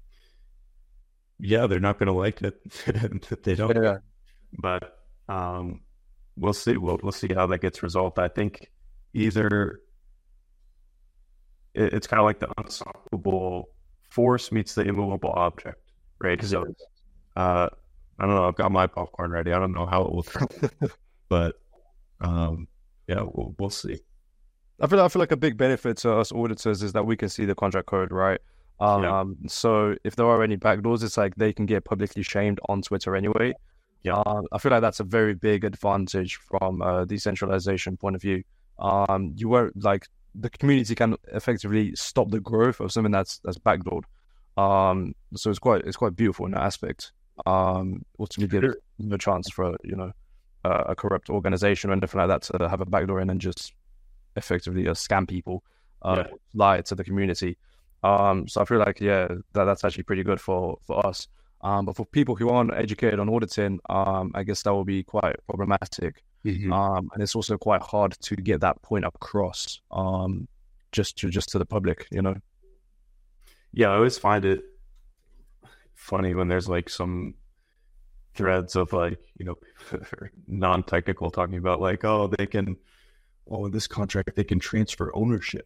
yeah, they're not going to like it. They don't. Yeah. But um, we'll see. We'll we'll see how that gets resolved. I think either it, it's kind of like the unstoppable force meets the immovable object, right? So uh, I don't know. I've got my popcorn ready. I don't know how it will turn, but um, yeah, we'll we'll see. I feel I feel like a big benefit to us auditors is that we can see the contract code, right? Um, Yeah. um, so if there are any backdoors, it's like they can get publicly shamed on Twitter anyway. Yeah. Uh, I feel like that's a very big advantage from a decentralization point of view. Um, you won't like the community can effectively stop the growth of something that's that's backdoored. Um, so it's quite it's quite beautiful in that aspect. Um, ultimately give no chance for you know uh, a corrupt organization or anything like that to have a backdoor in and just effectively uh, scam people, uh, Yeah. lie to the community. Um, so I feel like yeah, that that's actually pretty good for for us. Um, but for people who aren't educated on auditing, um, I guess that will be quite problematic. Mhm. Um, and it's also quite hard to get that point across, um, just to just to the public, you know. Yeah, I always find it funny when there's like some threads of like, you know, non-technical talking about like, oh, they can, oh, in this contract, they can transfer ownership.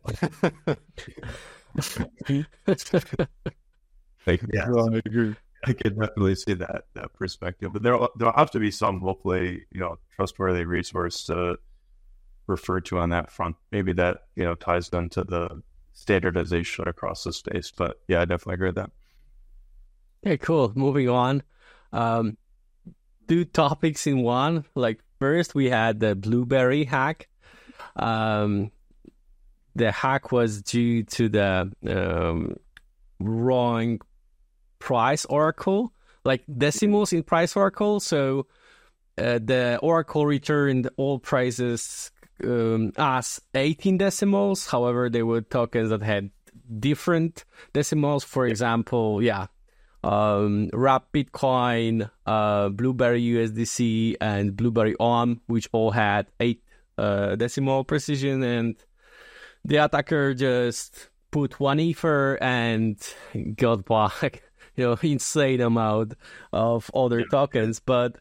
Like, yeah, I agree. I can definitely see that that perspective. But there there'll have to be some, hopefully, you know, trustworthy resource to refer to on that front. Maybe that, you know, ties into the standardization across the space. But yeah, I definitely agree with that. Okay, cool. Moving on. Um, two topics in one. Like first, we had the Blueberry hack. Um, the hack was due to the um, wrong price oracle, like decimals in price oracle. So uh, the oracle returned all prices um, as eighteen decimals. However, there were tokens that had different decimals. For example, yeah, um, Wrap Bitcoin, uh, Blueberry U S D C, and Blueberry O M, which all had eight uh, decimal precision, and the attacker just put one ether and got back, you know, insane amount of other Yeah. tokens. But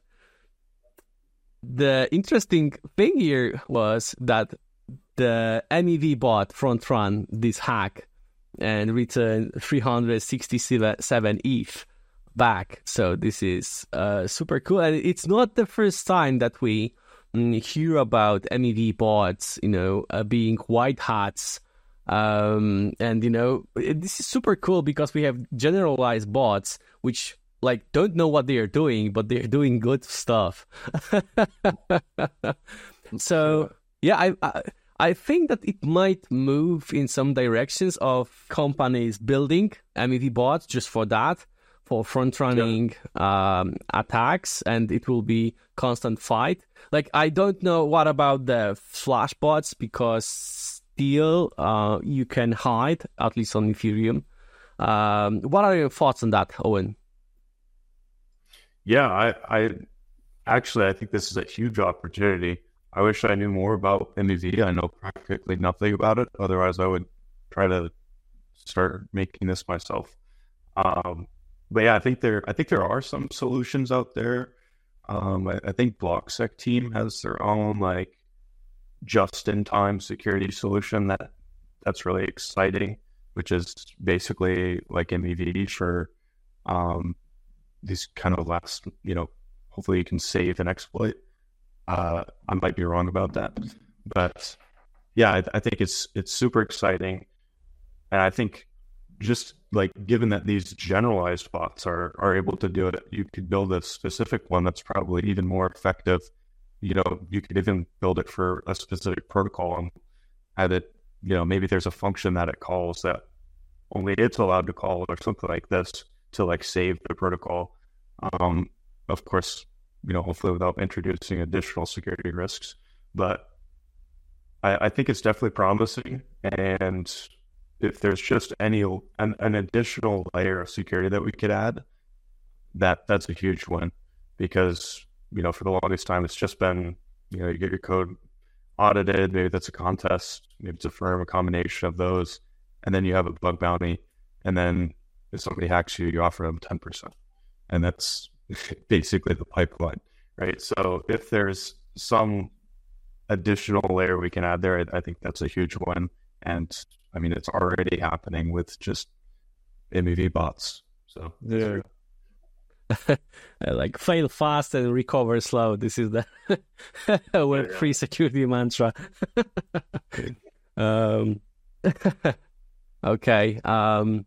the interesting thing here was that the M E V bot front run this hack and returned three hundred sixty-seven E T H back. So this is uh, super cool. And it's not the first time that we mm, hear about M E V bots, you know, uh, being white hats. Um, and, you know, it, this is super cool because we have generalized bots which like don't know what they are doing, but they're doing good stuff. So, yeah, I, I I think that it might move in some directions of companies building M E V bots just for that, for front-running yeah. um, attacks, and it will be constant fight. Like, I don't know what about the flash bots, because still uh, you can hide, at least on Ethereum. Um, what are your thoughts on that, Owen? Yeah, I, I actually, I think this is a huge opportunity. I wish I knew more about M E V. I know practically nothing about it. Otherwise, I would try to start making this myself. Um, but yeah, I think there, I think there are some solutions out there. Um, I, I think BlockSec team has their own like just-in-time security solution that that's really exciting, which is basically like M E V for um, these kind of last, you know, hopefully you can save an exploit. Uh, I might be wrong about that, but yeah, I, I think it's it's super exciting, and I think just like given that these generalized bots are are able to do it, you could build a specific one that's probably even more effective. You know, you could even build it for a specific protocol and have it. You know, maybe there's a function that it calls that only it's allowed to call, or something like this to like save the protocol. Um, of course. You know, hopefully without introducing additional security risks. But I, I think it's definitely promising. And if there's just any an, an additional layer of security that we could add, that that's a huge one. Because, you know, for the longest time, it's just been, you know, you get your code audited, maybe that's a contest, maybe it's a firm, a combination of those. And then you have a bug bounty. And then if somebody hacks you, you offer them ten percent. And that's basically the pipeline, right? So if there's some additional layer we can add there, I, I think that's a huge one. And I mean, it's already happening with just M E V bots. So yeah, like fail fast and recover slow. This is the web free security mantra. Um, okay. Um,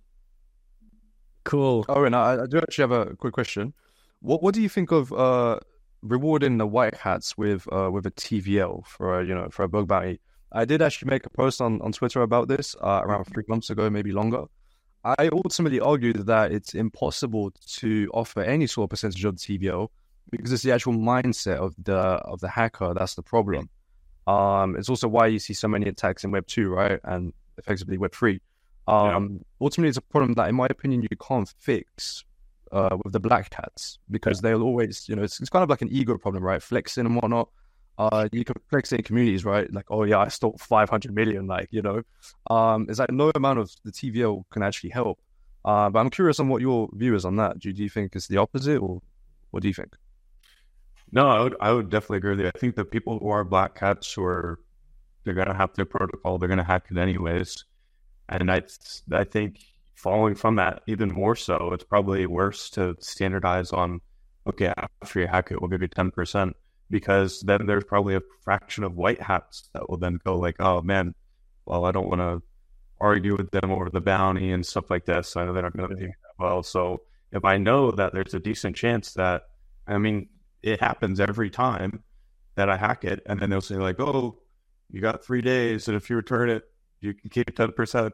cool. Oh, and I, I do actually have a quick question. What What do you think of uh rewarding the white hats with uh with a T V L for a, you know, for a bug bounty? I did actually make a post on on Twitter about this uh, around three months ago, maybe longer. I ultimately argued that it's impossible to offer any sort of percentage of the T V L because it's the actual mindset of the of the hacker that's the problem. Um, it's also why you see so many attacks in Web two, right, and effectively Web three. Um, yeah. Ultimately, it's a problem that, in my opinion, you can't fix uh, with the black hats because they'll always, you know, it's, it's kind of like an ego problem, right? Flexing and whatnot. Uh, you can flex in communities, right? Like, oh yeah, I stole five hundred million, like, you know. Um, it's like no amount of the T V L can actually help. Uh, but I'm curious on what your view is on that. Do, do you think it's the opposite, or what do you think? No, I would I would definitely agree with you. I think the people who are black hats, who are, they're gonna have their protocol, they're gonna hack it anyways. And I I think following from that, even more so, it's probably worse to standardize on, okay, after you hack it, we'll give you ten percent. Because then there's probably a fraction of white hats that will then go like, oh man, well, I don't want to argue with them over the bounty and stuff like this. I know they're not going to do that well. So if I know that there's a decent chance that, I mean, it happens every time that I hack it, and then they'll say like, oh, you got three days, and if you return it, you can keep ten percent.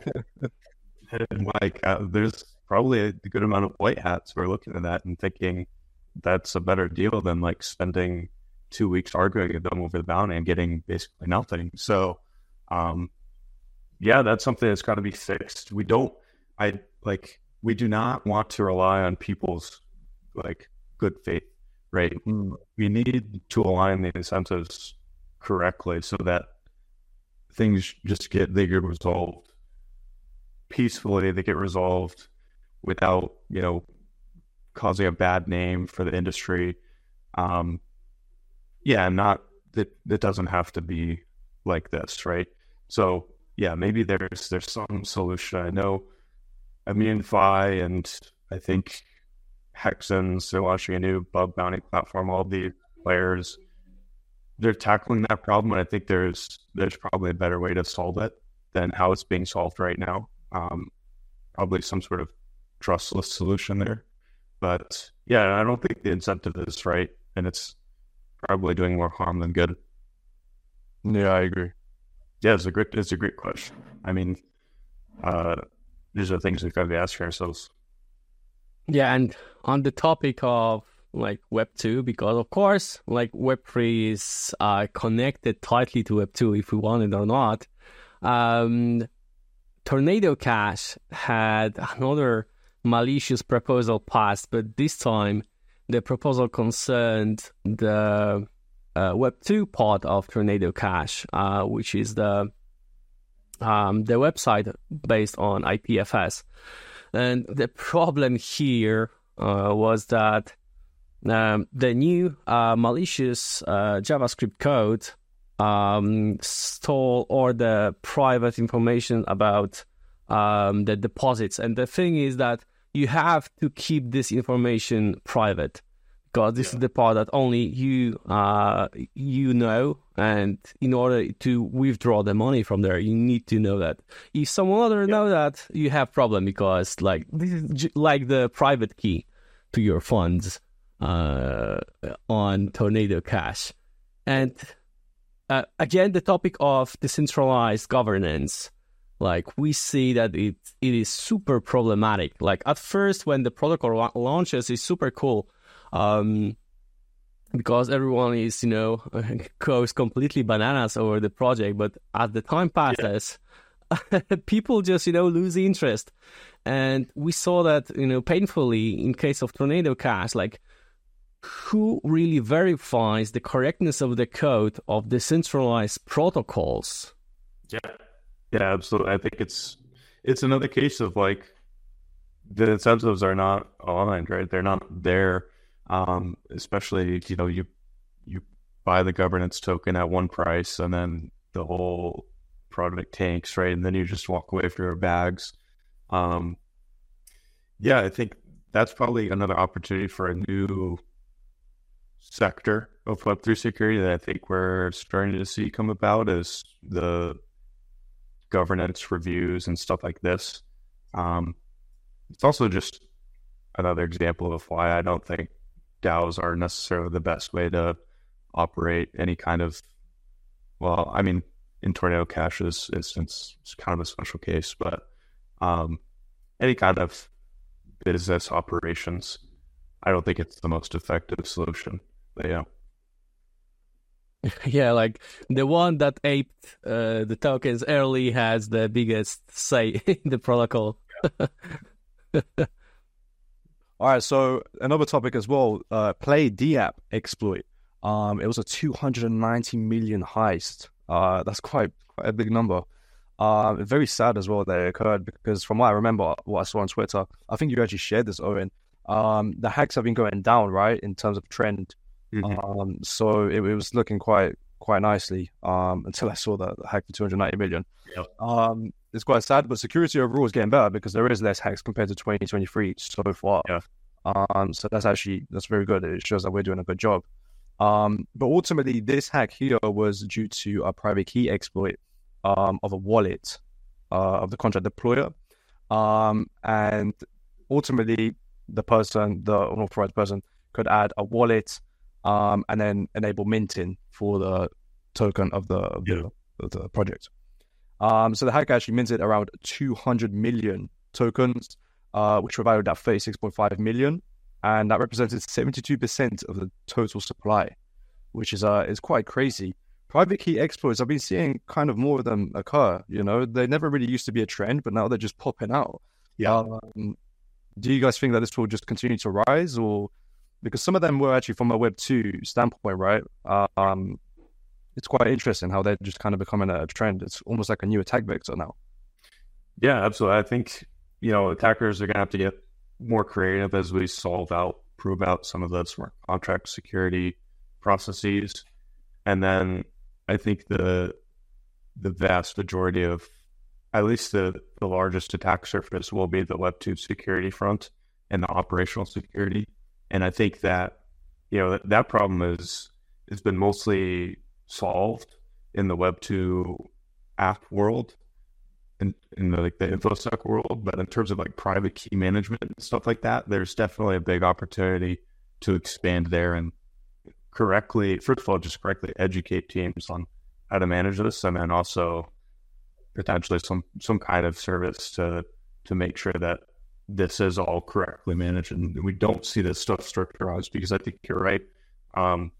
And like, uh, there's probably a good amount of white hats who are looking at that and thinking, that's a better deal than like spending two weeks arguing with them over the bounty and getting basically nothing. So, um, yeah, that's something that's got to be fixed. We don't, I like, we do not want to rely on people's like good faith, right? Mm. We need to align the incentives correctly so that things just get, they get resolved peacefully, they get resolved without, you know, causing a bad name for the industry. Um, yeah, not that it doesn't have to be like this, right? So yeah, maybe there's there's some solution. I know ImmuneFi and I think Hexens, they're launching a new bug bounty platform. All the players, they're tackling that problem, and I think there's there's probably a better way to solve it than how it's being solved right now. Um, probably some sort of trustless solution there. But yeah, I don't think the incentive is right, and it's probably doing more harm than good. Yeah, I agree. Yeah, it's a great, it's a great question. I mean, uh, these are things we've got to be asking ourselves. Yeah, and on the topic of like Web two, because of course, like Web three is uh, connected tightly to Web two, if we want it or not. Um, Tornado Cash had another malicious proposal passed, but this time the proposal concerned the uh, Web two part of Tornado Cash, uh, which is the um, the website based on I P F S. And the problem here uh, was that um, the new uh, malicious uh, JavaScript code um, stole all the private information about um, the deposits. And the thing is that you have to keep this information private, because this yeah. is the part that only you uh, you know. And in order to withdraw the money from there, you need to know that. If someone other yeah. know that, you have problem, because like this is j- like the private key to your funds uh, on Tornado Cash. And uh, again, the topic of decentralized governance. Like, we see that it it is super problematic. Like, at first, when the protocol la- launches, it's super cool. Um, because everyone is, you know, goes completely bananas over the project. But as the time passes, yeah. people just, you know, lose interest. And we saw that, you know, painfully in case of Tornado Cash, like, who really verifies the correctness of the code of decentralized protocols? Yeah. Yeah, absolutely. I think it's it's another case of like the incentives are not aligned, right? They're not there. Um, especially, you know, you you buy the governance token at one price and then the whole product tanks, right? And then you just walk away with your bags. Um, yeah, I think that's probably another opportunity for a new sector of Web three security that I think we're starting to see come about, is the governance reviews and stuff like this. Um, it's also just another example of why I don't think DAOs are necessarily the best way to operate any kind of, well, I mean, in Tornado Cash's instance, it's kind of a special case, but um, any kind of business operations, I don't think it's the most effective solution. But yeah. Yeah, like the one that aped uh, the tokens early has the biggest say in the protocol. All right, so another topic as well, uh, Play D app exploit. Um, it was a two hundred ninety million heist. Uh, that's quite quite a big number. Uh, very sad as well that it occurred because from what I remember, what I saw on Twitter, I think you actually shared this, Owen. Um, the hacks have been going down, right, in terms of trend. Mm-hmm. Um, so it, it was looking quite quite nicely um, until I saw the, the hack for two hundred ninety million. Yep. Um, it's quite sad, but security overall is getting better because there is less hacks compared to twenty twenty-three so far. Yeah. Um, so that's actually that's very good. It shows that we're doing a good job. Um, but ultimately, this hack here was due to a private key exploit um, of a wallet uh, of the contract deployer, um, and ultimately the person, the unauthorized person, could add a wallet um, and then enable minting for the token of the of the, yeah. of the project. Um, so the hacker actually minted around two hundred million tokens, uh, which were valued at thirty-six point five million, and that represented seventy-two percent of the total supply, which is uh is quite crazy. Private key exploits, I've been seeing kind of more of them occur. You know, they never really used to be a trend, but now they're just popping out. Yeah. Um, do you guys think that this will just continue to rise, or because some of them were actually from a Web two standpoint, right? Um, it's quite interesting how they're just kind of becoming a trend. It's almost like a new attack vector now. Yeah, absolutely. I think, you know, attackers are going to have to get more creative as we solve out, prove out some of the smart contract security processes. And then I think the the vast majority of, at least the, the largest attack surface will be the Web two security front and the operational security. And I think that, you know, that, that problem is has been mostly solved in the Web two app world and in, in the, like the InfoSec world. But in terms of like private key management and stuff like that, there's definitely a big opportunity to expand there and correctly, first of all, just correctly educate teams on how to manage this, and then also potentially some some kind of service to to make sure that this is all correctly managed and we don't see this stuff structurized, because I think you're right. Um,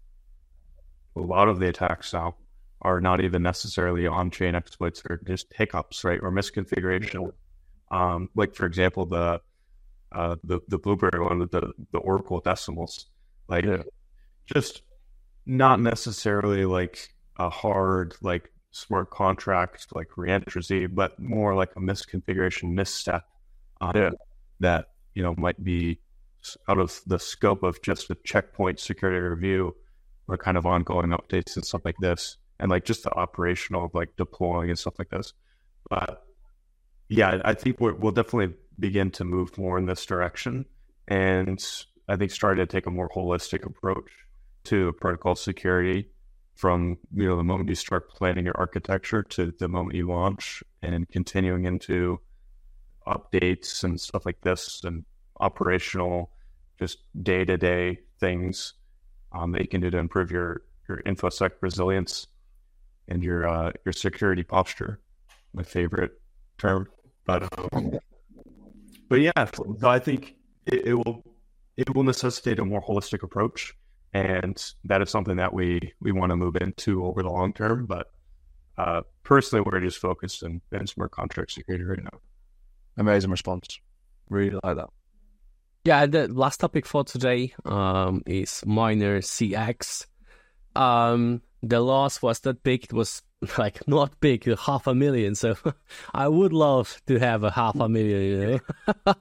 a lot of the attacks now are not even necessarily on-chain exploits, or just hiccups, right, or misconfiguration. Um, like for example, the uh, the the Blueberry one with the the Oracle decimals, like yeah. just not necessarily like a hard like smart contract like reentry, but more like a misconfiguration misstep uh, yeah. that, you know, might be out of the scope of just a checkpoint security review or kind of ongoing updates and stuff like this, and like just the operational like deploying and stuff like this. But yeah, I think we're, we'll definitely begin to move more in this direction, and I think starting to take a more holistic approach to protocol security from, you know, the moment you start planning your architecture to the moment you launch, and continuing into updates and stuff like this and operational, just day-to-day things um, that you can do to improve your, your InfoSec resilience and your uh, your security posture. My favorite term, but um, but yeah, so I think it, it will it will necessitate a more holistic approach. And that is something that we, we want to move into over the long term. But uh, personally, we're just focused on, on smart contract security right now. Amazing response. Really like that. Yeah, the last topic for today um, is Miner C X. Um, the loss was that big. It was like not big, half a million. So I would love to have a half a million, you know,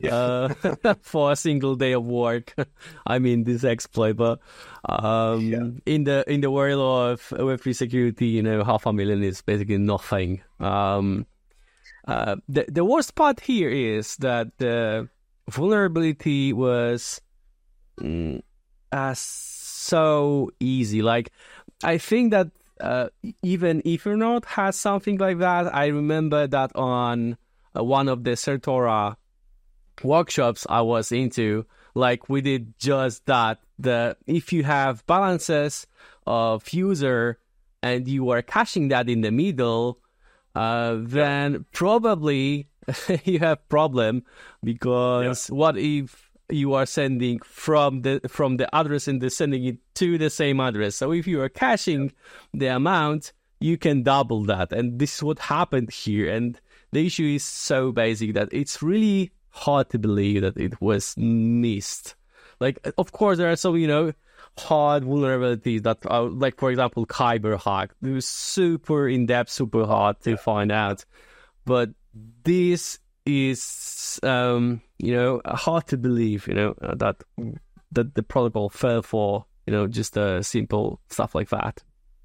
uh, for a single day of work. I mean, this exploit, but um, yeah. in the in the world of Web three security, you know, half a million is basically nothing. Um, uh, the the worst part here is that the vulnerability was mm, uh, so easy. Like, I think that uh, even Ethernet has something like that. I remember that on uh, one of the Certora workshops I was into, like we did just that. The if you have balances of user and you are caching that in the middle, uh, then probably you have problem, because yeah. what if you are sending from the from the address and the sending it to the same address? So if you are caching the amount, you can double that, and this is what happened here. And the issue is so basic that it's really hard to believe that it was missed. Like, of course, there are some, you know, hard vulnerabilities that are, like, for example, Kyber hack. It was super in-depth, super hard to find out. But this is, um, you know, hard to believe, you know, uh, that that the protocol fell for, you know, just uh, simple stuff like that.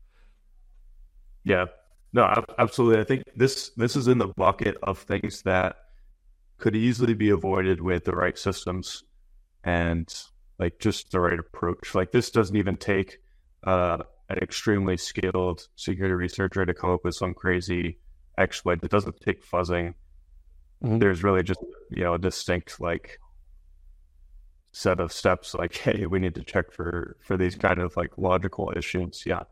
Yeah, no, absolutely. I think this this is in the bucket of things that could easily be avoided with the right systems and like just the right approach. Like, this doesn't even take uh, an extremely skilled security researcher to come up with some crazy exploit. It doesn't take fuzzing. Mm-hmm. There's really just, you know, a distinct like set of steps. Like, hey, we need to check for for these kind of like logical issues. Yeah.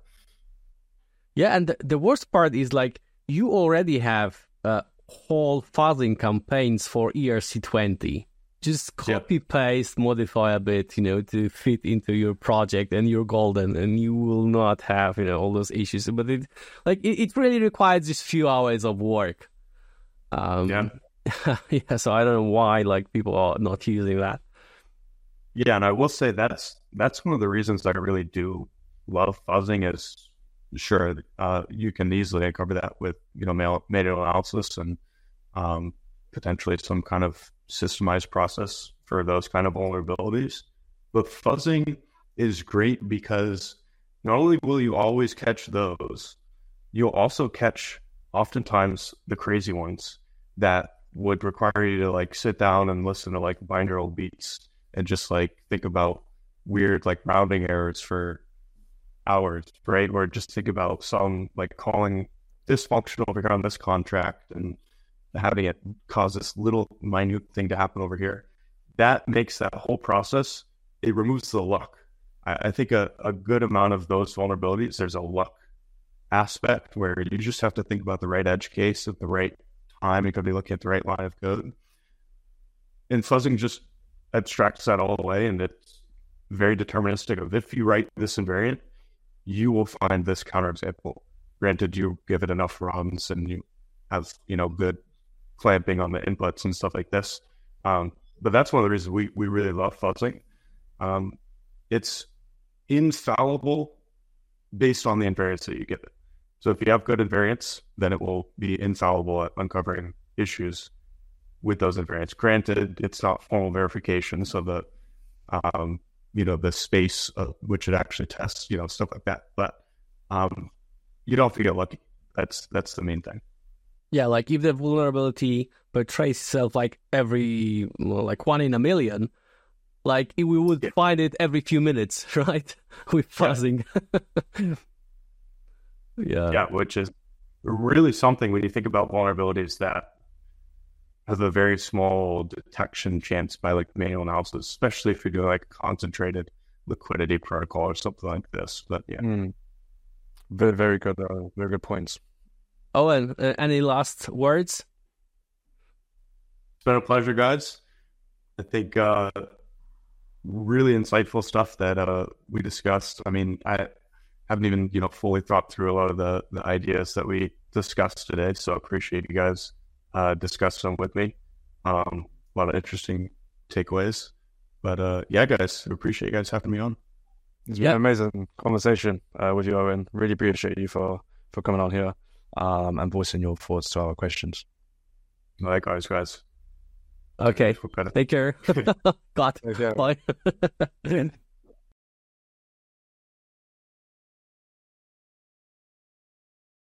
Yeah, and the, the worst part is, like, you already have uh, whole fuzzing campaigns for E R C twenty. Just copy, yeah. paste, modify a bit, you know, to fit into your project, and you're golden, and you will not have, you know, all those issues. But it, like, it, it really requires just few hours of work. Um, yeah. yeah. So I don't know why, like, people are not using that. Yeah, and I will say that's that's one of the reasons I really do love fuzzing. Is sure, uh, you can easily uncover that with, you know, manual analysis and um, potentially some kind of systemized process for those kind of vulnerabilities. But fuzzing is great because not only will you always catch those, you'll also catch oftentimes the crazy ones that would require you to like sit down and listen to like binaural beats and just like think about weird like rounding errors for hours, right? Or just think about some like calling dysfunction over here on this contract and having it cause this little minute thing to happen over here. That makes that whole process, it removes the luck. I, I think a, a good amount of those vulnerabilities, there's a luck aspect where you just have to think about the right edge case at the right time. You could be looking at the right line of code. And fuzzing just abstracts that all the way, and it's very deterministic of if you write this invariant, you will find this counterexample. Granted, you give it enough runs and you have, you know, good clamping on the inputs and stuff like this. Um, but that's one of the reasons we, we really love fuzzing. Um, it's infallible based on the invariance that you give it. So if you have good invariants, then it will be infallible at uncovering issues with those invariants. Granted, it's not formal verification, so the um, you know, the space of which it actually tests, you know, stuff like that. But um, you don't have to get lucky. That's that's the main thing. Yeah, like if the vulnerability portrays itself like every, well, like one in a million, like we would yeah. find it every few minutes, right? With fuzzing. Yeah. yeah. Yeah, which is really something when you think about vulnerabilities that have a very small detection chance by like manual analysis, especially if you do like concentrated liquidity protocol or something like this. But yeah, mm. very very good, uh, very good points. Oh, and uh, any last words? It's been a pleasure, guys. I think uh, really insightful stuff that uh, we discussed. I mean, I haven't even you know fully thought through a lot of the the ideas that we discussed today, so I appreciate you guys. Uh, discuss them with me. Um, a lot of interesting takeaways. But uh, yeah, guys, I appreciate you guys having me on. It's been yep. an amazing conversation uh, with you, Owen. Really appreciate you for, for coming on here um, and voicing your thoughts to our questions. Likewise, guys. Okay. Take care. God. Take care. Bye.